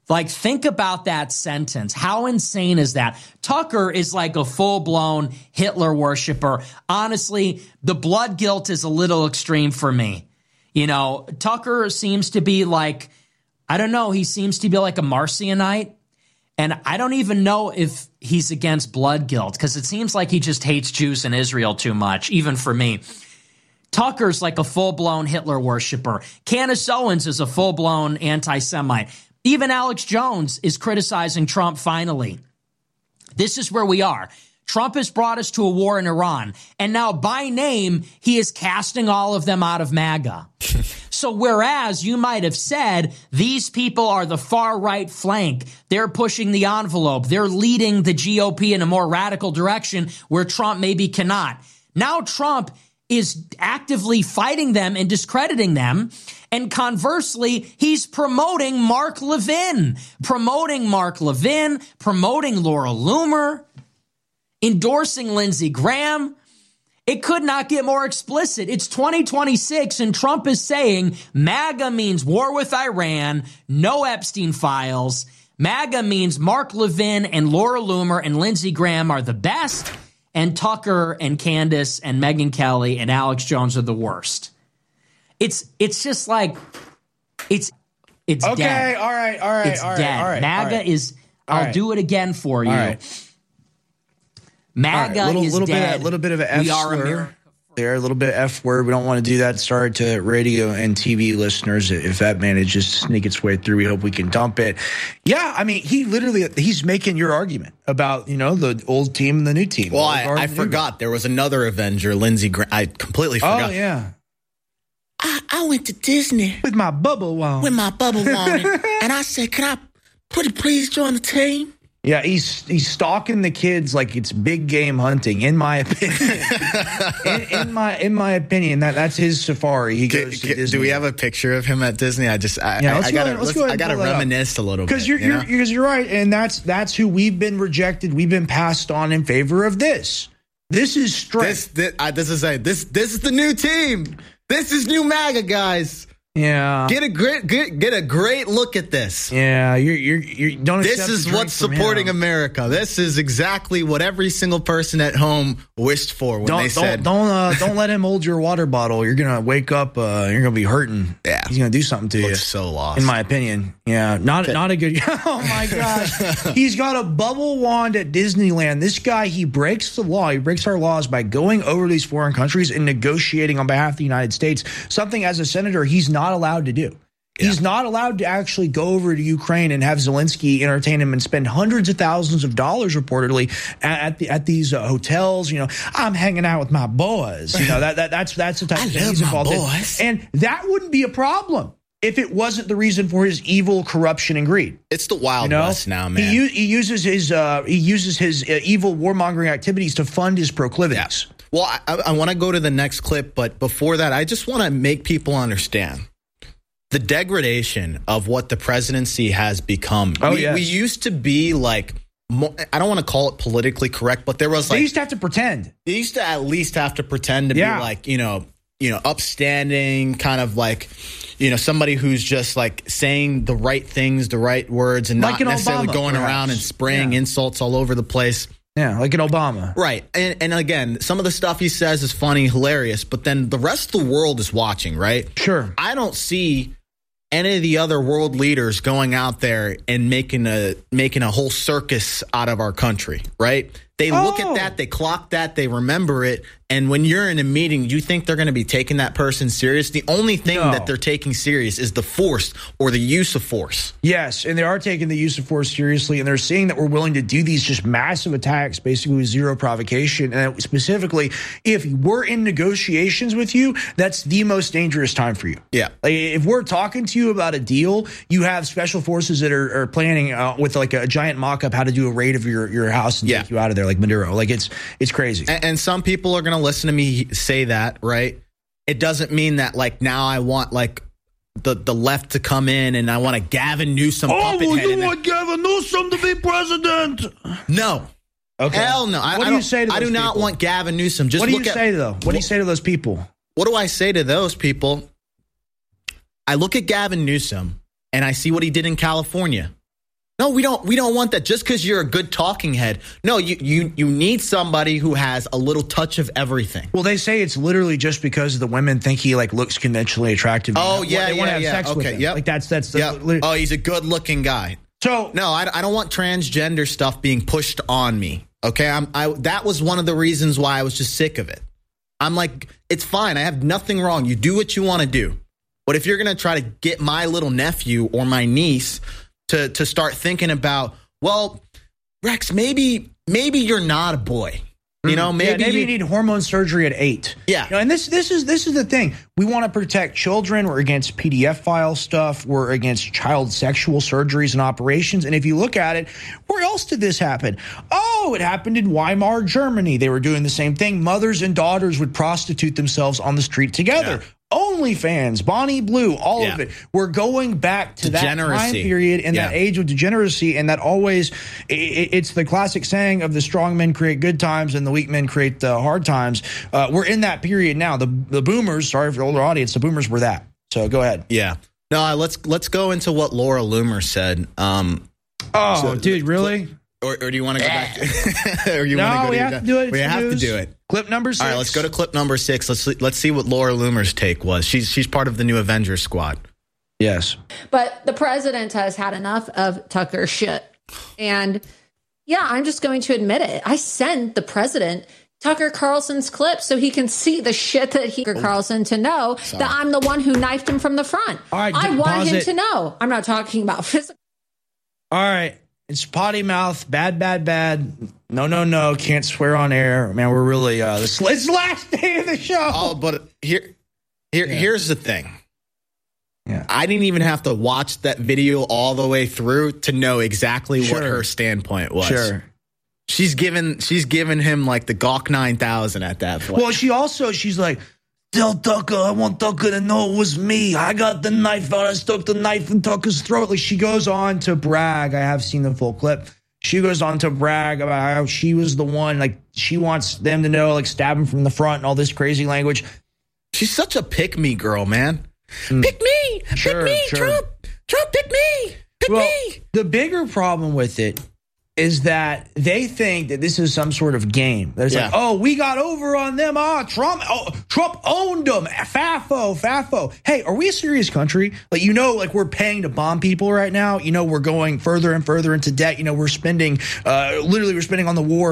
Like, think about that sentence. How insane is that? Tucker is like a full-blown Hitler worshiper. Honestly, the blood guilt is a little extreme for me. You know, Tucker seems to be like, I don't know, he seems to be like a Marcionite. And I don't even know if he's against blood guilt, because it seems like he just hates Jews and Israel too much, even for me. Tucker's like a full-blown Hitler worshiper. Candace Owens is a full-blown anti-Semite. Even Alex Jones is criticizing Trump finally. This is where we are. Trump has brought us to a war in Iran, and now by name, he is casting all of them out of MAGA. So whereas you might have said these people are the far right flank, they're pushing the envelope, they're leading the GOP in a more radical direction where Trump maybe cannot. Now Trump is actively fighting them and discrediting them. And conversely, he's promoting Mark Levin, promoting Laura Loomer, endorsing Lindsey Graham. It could not get more explicit. It's 2026, and Trump is saying MAGA means war with Iran, no Epstein files. MAGA means Mark Levin and Laura Loomer and Lindsey Graham are the best, and Tucker and Candace and Megyn Kelly and Alex Jones are the worst. It's just like, it's okay, dead. All right. It's dead. MAGA is, I'll do it again for you. MAGA is dead. A little bit of an F we are slur America. There, a little bit of F word. We don't want to do that. Sorry to radio and TV listeners if that manages to sneak its way through. We hope we can dump it. Yeah, I mean, he's making your argument about, you know, the old team and the new team. Well, I forgot. There was another Avenger, Lindsey Graham. I completely forgot. Oh, yeah. I went to Disney with my bubble wand. And I said, "Can I please join the team?" Yeah, he's stalking the kids like it's big game hunting. In my opinion, in my opinion, that's his safari. He goes to Disney. Do we have a picture of him at Disney? I gotta reminisce a little bit because you're right, and that's who we've been rejected. We've been passed on in favor of this. This is strength. This is the new team. This is new MAGA, guys. Yeah, get a great look at this. Yeah, you don't. This is what's supporting America. This is exactly what every single person at home wished for when they said, "Don't let him hold your water bottle. You're gonna wake up. You're gonna be hurting. Yeah, he's gonna do something to you." So lost, in my opinion. Yeah, not a good. Oh my gosh, he's got a bubble wand at Disneyland. This guy, he breaks the law. He breaks our laws by going over to these foreign countries and negotiating on behalf of the United States. Something as a senator he's not allowed to do. Yeah. He's not allowed to actually go over to Ukraine and have Zelensky entertain him and spend hundreds of thousands of dollars reportedly at these hotels. You know, I'm hanging out with my boys. You know, that's the type of thing he's involved in. And that wouldn't be a problem if it wasn't the reason for his evil corruption and greed. It's the Wild West now, man. He uses his evil warmongering activities to fund his proclivities. Yeah. Well, I want to go to the next clip, but before that, I just want to make people understand the degradation of what the presidency has become. We used to be like, I don't want to call it politically correct, but there was like, they used to have to pretend. They used to at least have to pretend to be like, you know, upstanding, kind of like, you know, somebody who's just like saying the right things, the right words, and not necessarily going around and spraying insults all over the place. Yeah, like an Obama. Right. And again, some of the stuff he says is funny, hilarious, but then the rest of the world is watching, right? Sure. I don't see any of the other world leaders going out there and making a whole circus out of our country, right? They look at that, they clock that, they remember it. And when you're in a meeting, you think they're going to be taking that person serious? The only thing that they're taking serious is the force or the use of force. Yes, and they are taking the use of force seriously, and they're seeing that we're willing to do these just massive attacks, basically with zero provocation. And specifically, if we're in negotiations with you, that's the most dangerous time for you. Yeah. Like, if we're talking to you about a deal, you have special forces that are planning with like a giant mock-up how to do a raid of your house and take you out of there, like Maduro. Like, it's crazy. And some people are going to listen to me say that, right? It doesn't mean that like now I want like the left to come in and I want a Gavin Newsom puppet head. You want Gavin Newsom to be president? No. Okay. Hell no. What do you say to those I do not people? want Gavin Newsom. Just what do you say though? What do you say to those people? What do I say to those people? I look at Gavin Newsom and I see what he did in California. No, we don't want that just because you're a good talking head. No, you need somebody who has a little touch of everything. Well, they say it's literally just because the women think he like looks conventionally attractive. Oh, they want to have sex with him. Yep. Like that's oh, he's a good looking guy. So no, I don't want transgender stuff being pushed on me. Okay, that was one of the reasons why I was just sick of it. I'm like, it's fine. I have nothing wrong. You do what you want to do. But if you're going to try to get my little nephew or my niece to start thinking about, well, Rex, maybe you're not a boy. You know, maybe you need hormone surgery at 8. Yeah. You know, and this is the thing. We want to protect children. We're against PDF file stuff. We're against child sexual surgeries and operations. And if you look at it, where else did this happen? Oh, it happened in Weimar, Germany. They were doing the same thing. Mothers and daughters would prostitute themselves on the street together. Yeah. OnlyFans, Bonnie Blue, all of it. We're going back to that time period and that age of degeneracy, and that always, it's the classic saying of the strong men create good times and the weak men create the hard times. We're in that period now. The boomers, sorry for the older audience, the boomers were that. So go ahead. Yeah. No, let's go into what Laura Loomer said. Dude, really? Or do you want to go back to we have to do it. We have to do it. Clip number 6. All right, let's go to clip number 6. Let's see what Laura Loomer's take was. She's part of the new Avengers squad. Yes. But the president has had enough of Tucker shit. And yeah, I'm just going to admit it. I sent the president Tucker Carlson's clip so he can see the shit that Tucker Carlson to know that I'm the one who knifed him from the front. All right, I want him to know. I'm not talking about physical. All right. It's potty mouth, bad. No, can't swear on air. Man, we're really, it's the last day of the show. Oh, but here's the thing. Yeah. I didn't even have to watch that video all the way through to know exactly what her standpoint was. Sure. She's given him like the Gawk 9000 at that point. Well, she's like, tell Tucker, I want Tucker to know it was me. I got the knife out. I stuck the knife in Tucker's throat. Like, she goes on to brag. I have seen the full clip. She goes on to brag about how she was the one. Like, she wants them to know, like, stab him from the front and all this crazy language. She's such a pick-me girl, man. Pick me. Sure, pick me, sure. Trump, pick me. Pick me. The bigger problem with it is that they think that this is some sort of game. That it's like, oh, we got over on them. Trump owned them. FAFO. Hey, are we a serious country? Like, we're paying to bomb people right now. We're going further and further into debt. We're spending, we're spending on the war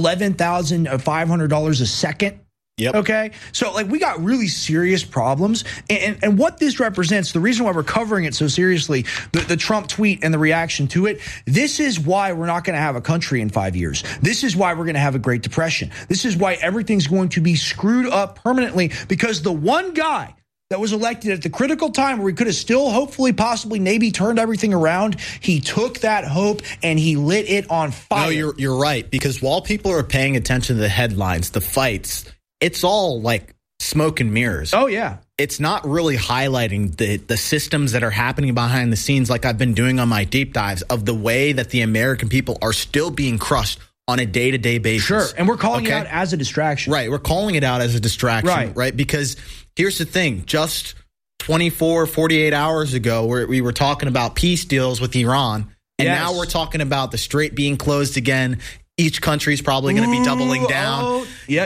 $11,500 a second. Yep. Okay. So we got really serious problems. And what this represents, the reason why we're covering it so seriously, the Trump tweet and the reaction to it, this is why we're not going to have a country in 5 years. This is why we're going to have a Great Depression. This is why everything's going to be screwed up permanently, because the one guy that was elected at the critical time where we could have still hopefully possibly maybe turned everything around, he took that hope and he lit it on fire. No, you're right, because while people are paying attention to the headlines, the fights, it's all like smoke and mirrors. Oh, yeah. It's not really highlighting the systems that are happening behind the scenes, like I've been doing on my deep dives, of the way that the American people are still being crushed on a day-to-day basis. Sure, and we're calling it out as a distraction. Right, we're calling it out as a distraction, right? Because here's the thing, just 24, 48 hours ago, we were talking about peace deals with Iran, and now we're talking about the Strait being closed again. Each country's probably going to be doubling down. Yeah,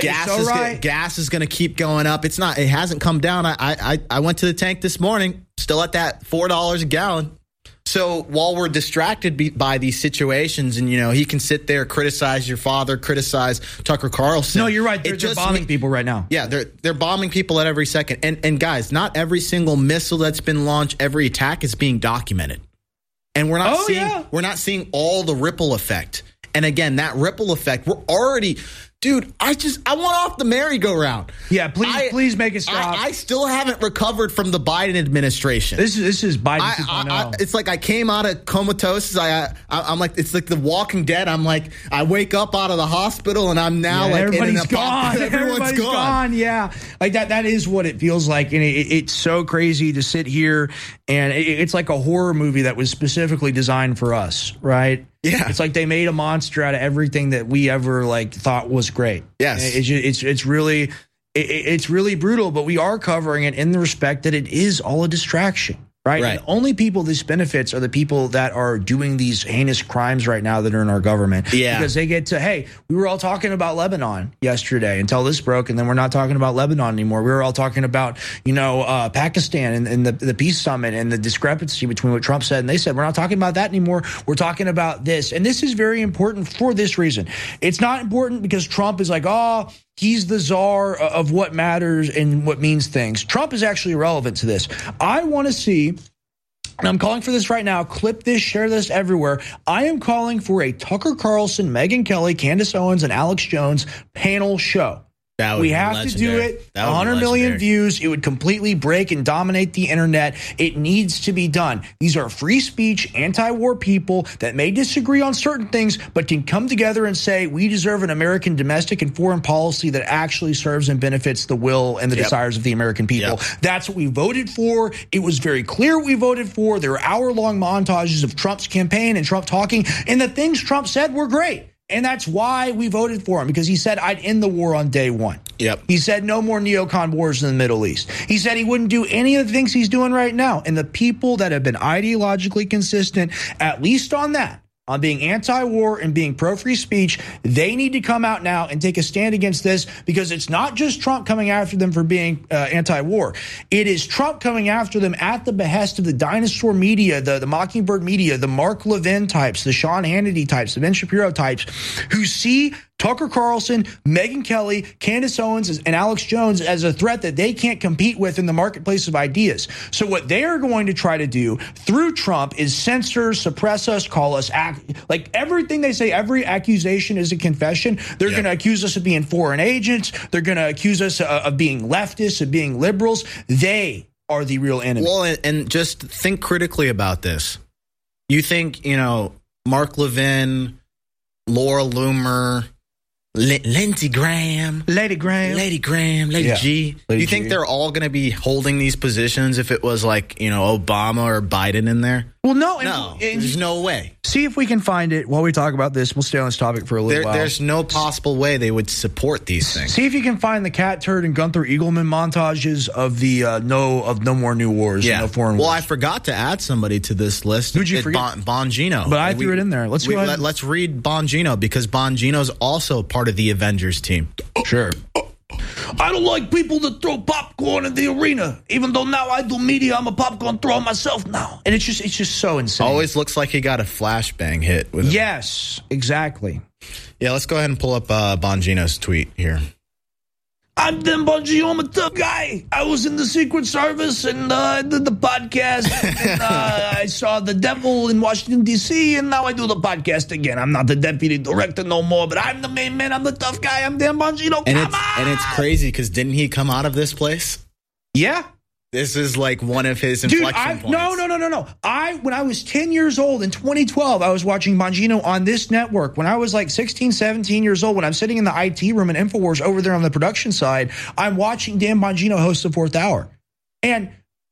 gas is going to keep going up. It hasn't come down. I went to the tank this morning, still at that $4 a gallon. So while we're distracted by these situations, and he can sit there, criticize your father, criticize Tucker Carlson. No, you're right. They're bombing people right now. Yeah, they're bombing people at every second. And guys, not every single missile that's been launched, every attack is being documented, and we're not seeing all the ripple effect. And again, that ripple effect, we're already, dude, I want off the merry-go-round. Yeah, please make it stop. I still haven't recovered from the Biden administration. This is Biden 2.0. It's like I came out of comatose. I'm like, it's like The Walking Dead. I'm like, I wake up out of the hospital and I'm now everybody's gone. Everybody's gone. Yeah, like that is what it feels like, and it's so crazy to sit here, and it's like a horror movie that was specifically designed for us, right? Yeah, it's like they made a monster out of everything that we ever thought was great. Yes, it's really brutal, but we are covering it in the respect that it is all a distraction. Right. And the only people this benefits are the people that are doing these heinous crimes right now that are in our government. Yeah. Because they get to, hey, we were all talking about Lebanon yesterday until this broke, and then we're not talking about Lebanon anymore. We were all talking about, Pakistan and the peace summit and the discrepancy between what Trump said and they said. We're not talking about that anymore. We're talking about this. And this is very important for this reason. It's not important because Trump is like, he's the czar of what matters and what means things. Trump is actually irrelevant to this. I want to see, and I'm calling for this right now, clip this, share this everywhere. I am calling for a Tucker Carlson, Megyn Kelly, Candace Owens, and Alex Jones panel show. We have to do it. 100 million views. It would completely break and dominate the internet. It needs to be done. These are free speech, anti-war people that may disagree on certain things, but can come together and say, we deserve an American domestic and foreign policy that actually serves and benefits the will and the desires of the American people. That's what we voted for. It was very clear what we voted for. There were hour-long montages of Trump's campaign and Trump talking, and the things Trump said were great. And that's why we voted for him, because he said I'd end the war on day one. He said no more neocon wars in the Middle East. He said he wouldn't do any of the things he's doing right now. And the people that have been ideologically consistent, at least on that, on being anti-war and being pro-free speech, they need to come out now and take a stand against this, because it's not just Trump coming after them for being anti-war. It is Trump coming after them at the behest of the dinosaur media, the Mockingbird media, the Mark Levin types, the Sean Hannity types, the Ben Shapiro types, who see Tucker Carlson, Megyn Kelly, Candace Owens, and Alex Jones as a threat that they can't compete with in the marketplace of ideas. So what they are going to try to do through Trump is censor, suppress us, call us like everything they say, every accusation is a confession. They're going to accuse us of being foreign agents. They're going to accuse us of being leftists, of being liberals. They are the real enemy. Well, and just think critically about this. You think, Mark Levin, Laura Loomer, Lindsey Graham, Lady Graham, Lady G. Do you think they're all going to be holding these positions if it was like, Obama or Biden in there? Well, no. There's no way. See if we can find it while we talk about this. We'll stay on this topic for a little while. There's no possible way they would support these things. See if you can find the Cat Turd and Gunther Eagleman montages of the no more new wars, no foreign wars. Well, I forgot to add somebody to this list. Who'd you forget? Bongino. But I threw it in there. Let's go ahead. Let's read Bongino, because Bongino's also part of the Avengers team. Sure. I don't like people that throw popcorn in the arena. Even though now I do media, I'm a popcorn thrower myself now. And it's just so insane. Always looks like he got a flashbang hit with him. Yes, exactly. Yeah, let's go ahead and pull up Bongino's tweet here. I'm Dan Bongino. I'm a tough guy. I was in the Secret Service and I did the podcast. And I saw the devil in Washington, D.C., and now I do the podcast again. I'm not the deputy director no more, but I'm the main man. I'm the tough guy. I'm Dan Bongino. And it's crazy, because didn't he come out of this place? Yeah. This is like one of his inflection points. No. When I was 10 years old in 2012, I was watching Bongino on this network. When I was like 16, 17 years old, when I'm sitting in the IT room in InfoWars over there on the production side, I'm watching Dan Bongino host the Fourth Hour. And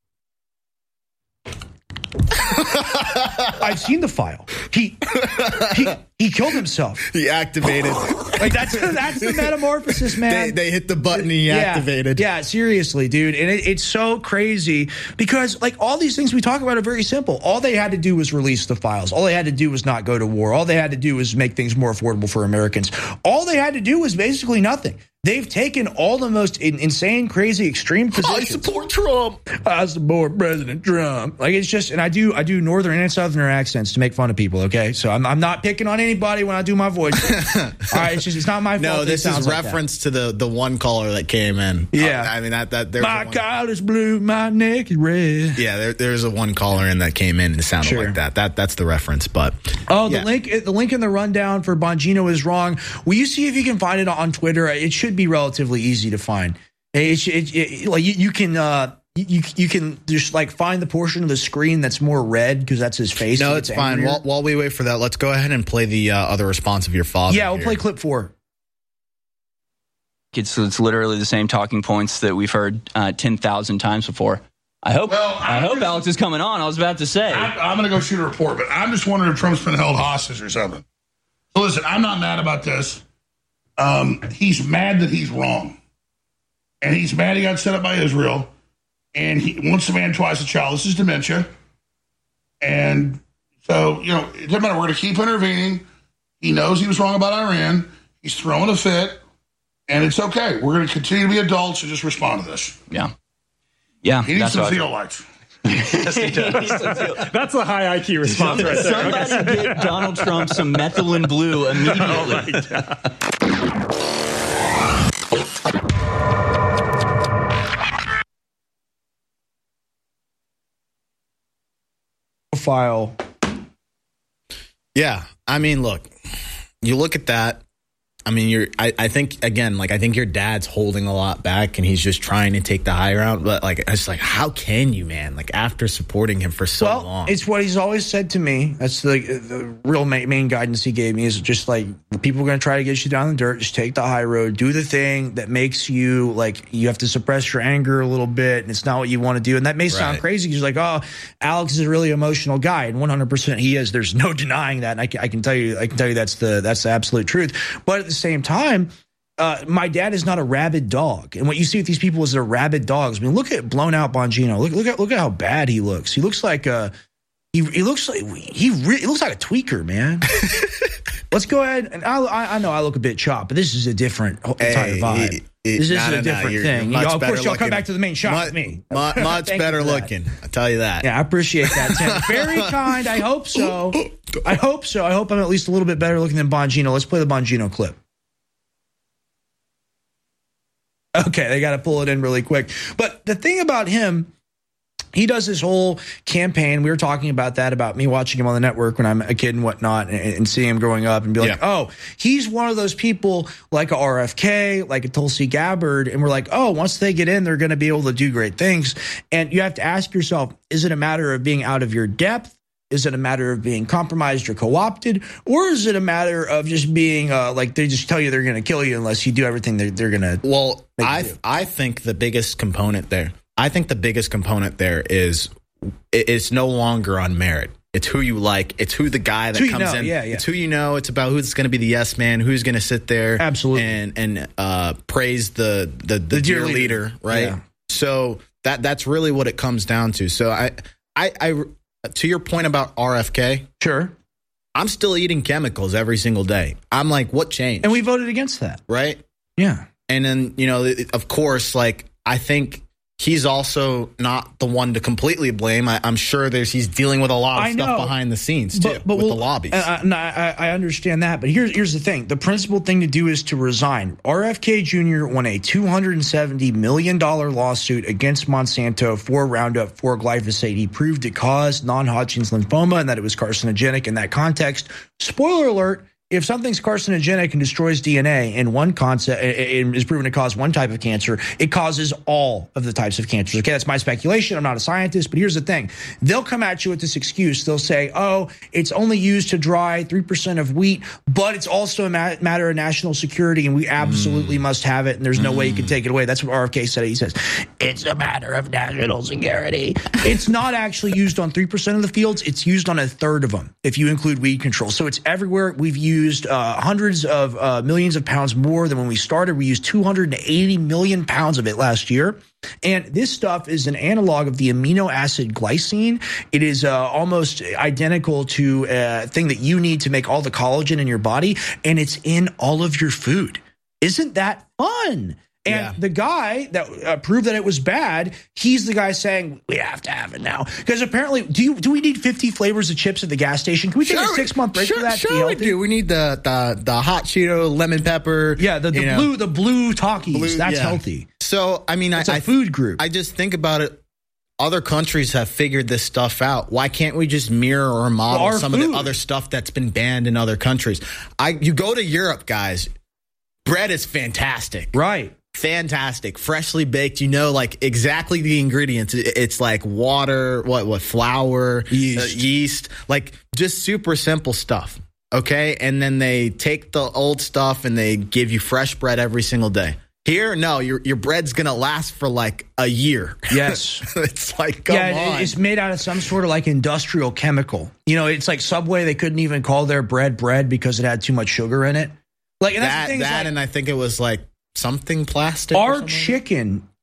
I've seen the file. He killed himself. He activated. Like that's the metamorphosis, man. They hit the button. He activated. Yeah, seriously, dude. And it's so crazy, because like all these things we talk about are very simple. All they had to do was release the files. All they had to do was not go to war. All they had to do was make things more affordable for Americans. All they had to do was basically nothing. They've taken all the most insane, crazy, extreme positions. I support Trump. I support President Trump. Like, it's just, and I do northern and southerner accents to make fun of people. Okay, so I'm not picking on anybody when I do my voice. All right, it's not my fault. No, this is reference to the one caller that came in. Yeah, I mean that. My collar's blue, my neck is red. Yeah, there's a one caller in that came in and it sounded like that. That's the reference. But the link in the rundown for Bongino is wrong. Will you see if you can find it on Twitter? It should be relatively easy to find. You can just like find the portion of the screen that's more red, because that's his face. No, it's fine. While we wait for that, let's go ahead and play the other response of your father. Yeah, we'll play clip 4. It's literally the same talking points that we've heard 10,000 times before. I hope Alex is coming on. I was about to say. I'm going to go shoot a report, but I'm just wondering if Trump's been held hostage or something. So listen, I'm not mad about this. He's mad that he's wrong. And he's mad he got set up by Israel. And once a man, twice a child. This is dementia. And so, it doesn't matter. We're going to keep intervening. He knows he was wrong about Iran. He's throwing a fit. And it's okay. We're going to continue to be adults and just respond to this. Yeah. He needs some Zeolites. Yes, he does. That's a high IQ response right there. Somebody get Donald Trump some methylene blue immediately. Oh my God. Profile. Yeah. I mean, look, you look at that. I mean, I think, again, I think your dad's holding a lot back and he's just trying to take the high ground. But, it's how can you, man? After supporting him for so long. It's what he's always said to me. That's the real main guidance he gave me is just people are going to try to get you down the dirt. Just take the high road. Do the thing that makes you, you have to suppress your anger a little bit. And it's not what you want to do. And that may sound crazy. He's Alex is a really emotional guy. And 100% he is. There's no denying that. And I can tell you that's the absolute truth. But at the same time, my dad is not a rabid dog, and what you see with these people is they're rabid dogs. I mean, look at blown out Bongino. Look at how bad he looks. He looks like he looks like a tweaker, man. Let's go ahead, and I know I look a bit chopped, but this is a different type of vibe. This is a different thing. Of course, y'all come back to the main shot with me. Much better looking. I tell you that. Yeah, I appreciate that, Tim. Very kind. I hope so. I hope I'm at least a little bit better looking than Bongino. Let's play the Bongino clip. Okay, they got to pull it in really quick. But the thing about him, he does this whole campaign. We were talking about that, about me watching him on the network when I'm a kid and whatnot, and seeing him growing up and be like, oh, he's one of those people like a RFK, like a Tulsi Gabbard. And we're like, oh, once they get in, they're going to be able to do great things. And you have to ask yourself, is it a matter of being out of your depth? Is it a matter of being compromised or co-opted? Or is it a matter of just being they just tell you they're going to kill you unless you do everything they're going to? Well, I think the biggest component there, is it's no longer on merit. It's who you like. It's who the guy that comes in. Yeah. It's who you know. It's about who's going to be the yes man, who's going to sit there and praise the dear leader, right? Yeah. So that's really what it comes down to. So I to your point about RFK, sure, I'm still eating chemicals every single day. I'm like, what changed? And we voted against that, right? Yeah. And then of course, I think he's also not the one to completely blame. I'm sure he's dealing with a lot of stuff behind the scenes too, with the lobbies. I understand that, but here's the thing: the principal thing to do is to resign. RFK Jr. won a $270 million lawsuit against Monsanto for Roundup, for glyphosate. He proved it caused non-Hodgkin's lymphoma and that it was carcinogenic. In that context, spoiler alert: if something's carcinogenic and destroys DNA in one concept, it is proven to cause one type of cancer, it causes all of the types of cancers. Okay, that's my speculation. I'm not a scientist, but here's the thing. They'll come at you with this excuse. They'll say, oh, it's only used to dry 3% of wheat, but it's also a matter of national security, and we absolutely must have it, and there's no way you can take it away. That's what RFK said. He says, it's a matter of national security. It's not actually used on 3% of the fields. It's used on a third of them, if you include weed control. So it's everywhere. We've used hundreds of millions of pounds more than when we started. We used 280 million pounds of it last year. And this stuff is an analog of the amino acid glycine. It is almost identical to a thing that you need to make all the collagen in your body, and it's in all of your food. Isn't that fun? And the guy that proved that it was bad, he's the guy saying, we have to have it now. Because apparently, do we need 50 flavors of chips at the gas station? Can we take a 6-month break for that? Sure we do. We need the hot Cheeto, lemon pepper. Yeah, the blue Takis. That's healthy. So, I mean, it's a food group. I just think about it. Other countries have figured this stuff out. Why can't we just mirror or model some of the other stuff that's been banned in other countries? You go to Europe, guys. Bread is fantastic. Right. Fantastic, freshly baked. Exactly the ingredients. It's like water, flour, yeast, just super simple stuff. Okay, and then they take the old stuff and they give you fresh bread every single day. Here, no, your bread's gonna last for a year. Yes, it's come on. It's made out of some sort of industrial chemical. It's like Subway. They couldn't even call their bread because it had too much sugar in it. And that's the thing. And I think it was something plastic. Our chicken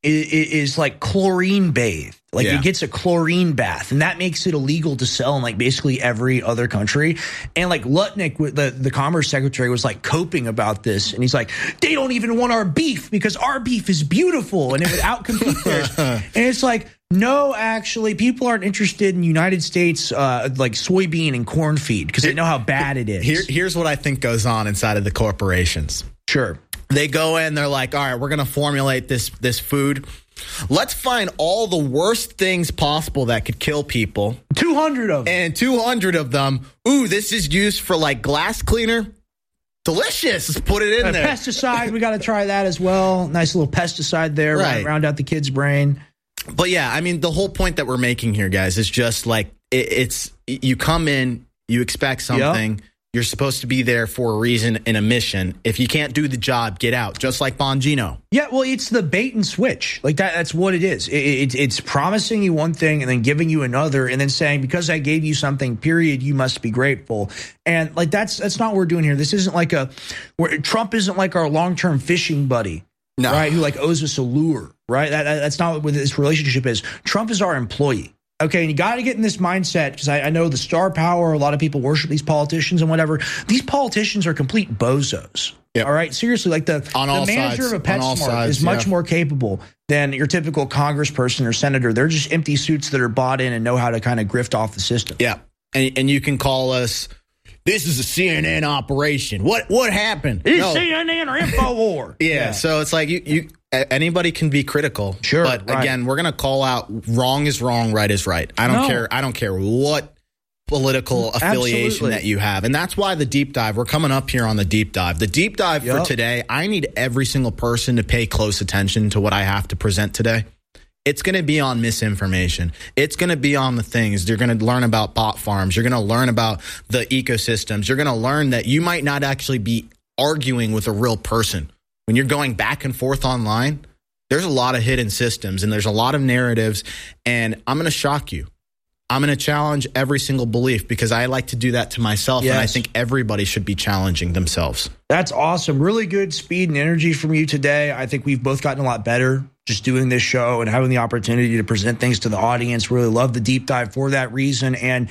is like chlorine bathed. Like it gets a chlorine bath, and that makes it illegal to sell in like basically every other country. And like Lutnick, the Commerce Secretary, was like coping about this, and he's like, they don't even want our beef because our beef is beautiful and it would outcompete theirs. And it's like, no, actually, people aren't interested in United States like soybean and corn feed because they know how bad it is. Here's what I think goes on inside of the corporations. Sure. They go in, they're like, all right, we're going to formulate this food. Let's find all the worst things possible that could kill people. 200 of them. And 200 of them. Ooh, this is used for like glass cleaner. Delicious. Let's put it in there. Pesticide, we got to try that as well. Nice little pesticide there. Right. Round out the kid's brain. But yeah, I mean, the whole point that we're making here, guys, is just like it's you come in, you expect something. Yep. You're supposed to be there for a reason and a mission. If you can't do the job, get out, just like Bongino. Yeah, well, it's the bait and switch. Like that's what it is. It's promising you one thing and then giving you another and then saying, because I gave you something, period, you must be grateful. And like that's not what we're doing here. This isn't like Trump isn't like our long-term fishing buddy. No. Right? Who like owes us a lure, right? That's not what this relationship is. Trump is our employee. Okay, and you got to get in this mindset because I know the star power, a lot of people worship these politicians and whatever. These politicians are complete bozos. Yep. All right, seriously, like the manager of a PetSmart is much more capable than your typical congressperson or senator. They're just empty suits that are bought in and know how to kind of grift off the system. Yeah, and you can call us, this is a CNN operation. What happened? It's CNN or InfoWar. Yeah, so it's like you anybody can be critical. Sure, but again, we're going to call out wrong is wrong, right is right. I don't care what political affiliation that you have. And that's why the deep dive, we're coming up here on the deep dive. The deep dive for today, I need every single person to pay close attention to what I have to present today. It's going to be on misinformation. It's going to be on the things. You're going to learn about bot farms. You're going to learn about the ecosystems. You're going to learn that you might not actually be arguing with a real person. When you're going back and forth online, there's a lot of hidden systems and there's a lot of narratives. And I'm going to shock you. I'm going to challenge every single belief because I like to do that to myself. Yes. And I think everybody should be challenging themselves. That's awesome. Really good speed and energy from you today. I think we've both gotten a lot better just doing this show and having the opportunity to present things to the audience. Really love the deep dive for that reason. And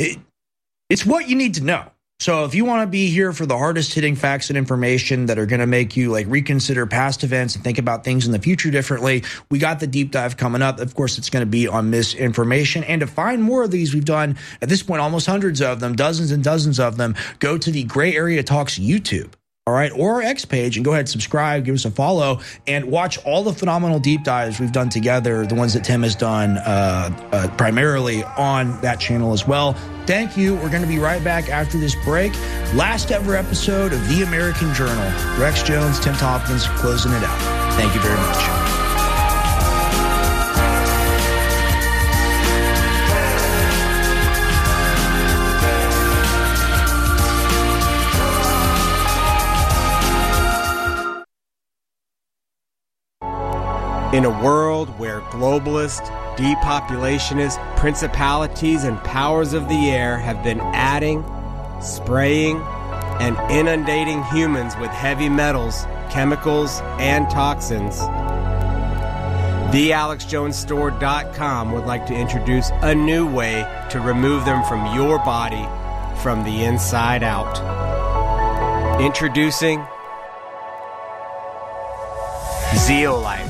it's what you need to know. So if you want to be here for the hardest hitting facts and information that are going to make you like reconsider past events and think about things in the future differently, we got the deep dive coming up. Of course, it's going to be on misinformation. And to find more of these, we've done at this point almost hundreds of them, dozens and dozens of them. Go to the Gray Area Talks YouTube. All right, or our X page, and go ahead and subscribe, give us a follow, and watch all the phenomenal deep dives we've done together, the ones that Tim has done primarily on that channel as well. Thank you. We're going to be right back after this break. Last ever episode of The American Journal. Rex Jones, Tim Tompkins, closing it out. Thank you very much. In a world where globalists, depopulationists, principalities, and powers of the air have been adding, spraying, and inundating humans with heavy metals, chemicals, and toxins, TheAlexJonesStore.com would like to introduce a new way to remove them from your body from the inside out. Introducing Zeolite.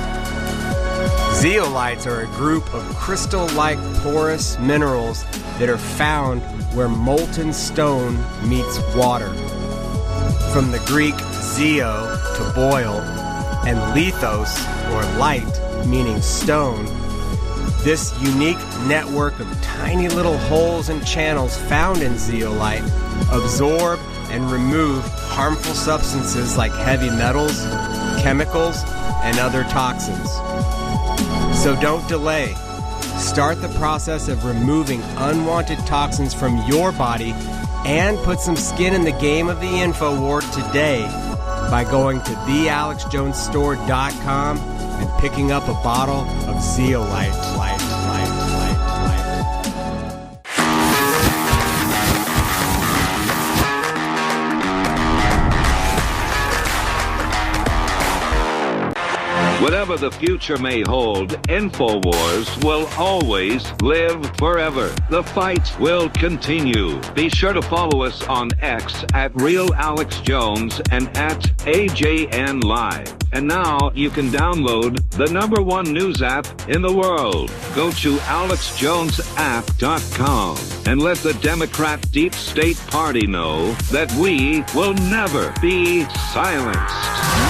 Zeolites are a group of crystal-like porous minerals that are found where molten stone meets water. From the Greek zeo, to boil, and lithos, or light, meaning stone, this unique network of tiny little holes and channels found in zeolite absorb and remove harmful substances like heavy metals, chemicals, and other toxins. So don't delay. Start the process of removing unwanted toxins from your body and put some skin in the game of the InfoWar today by going to TheAlexJonesStore.com and picking up a bottle of Zeolite. Whatever the future may hold, InfoWars will always live forever. The fight will continue. Be sure to follow us on X at RealAlexJones and at AJN Live. And now you can download the #1 news app in the world. Go to AlexJonesApp.com and let the Democrat Deep State Party know that we will never be silenced.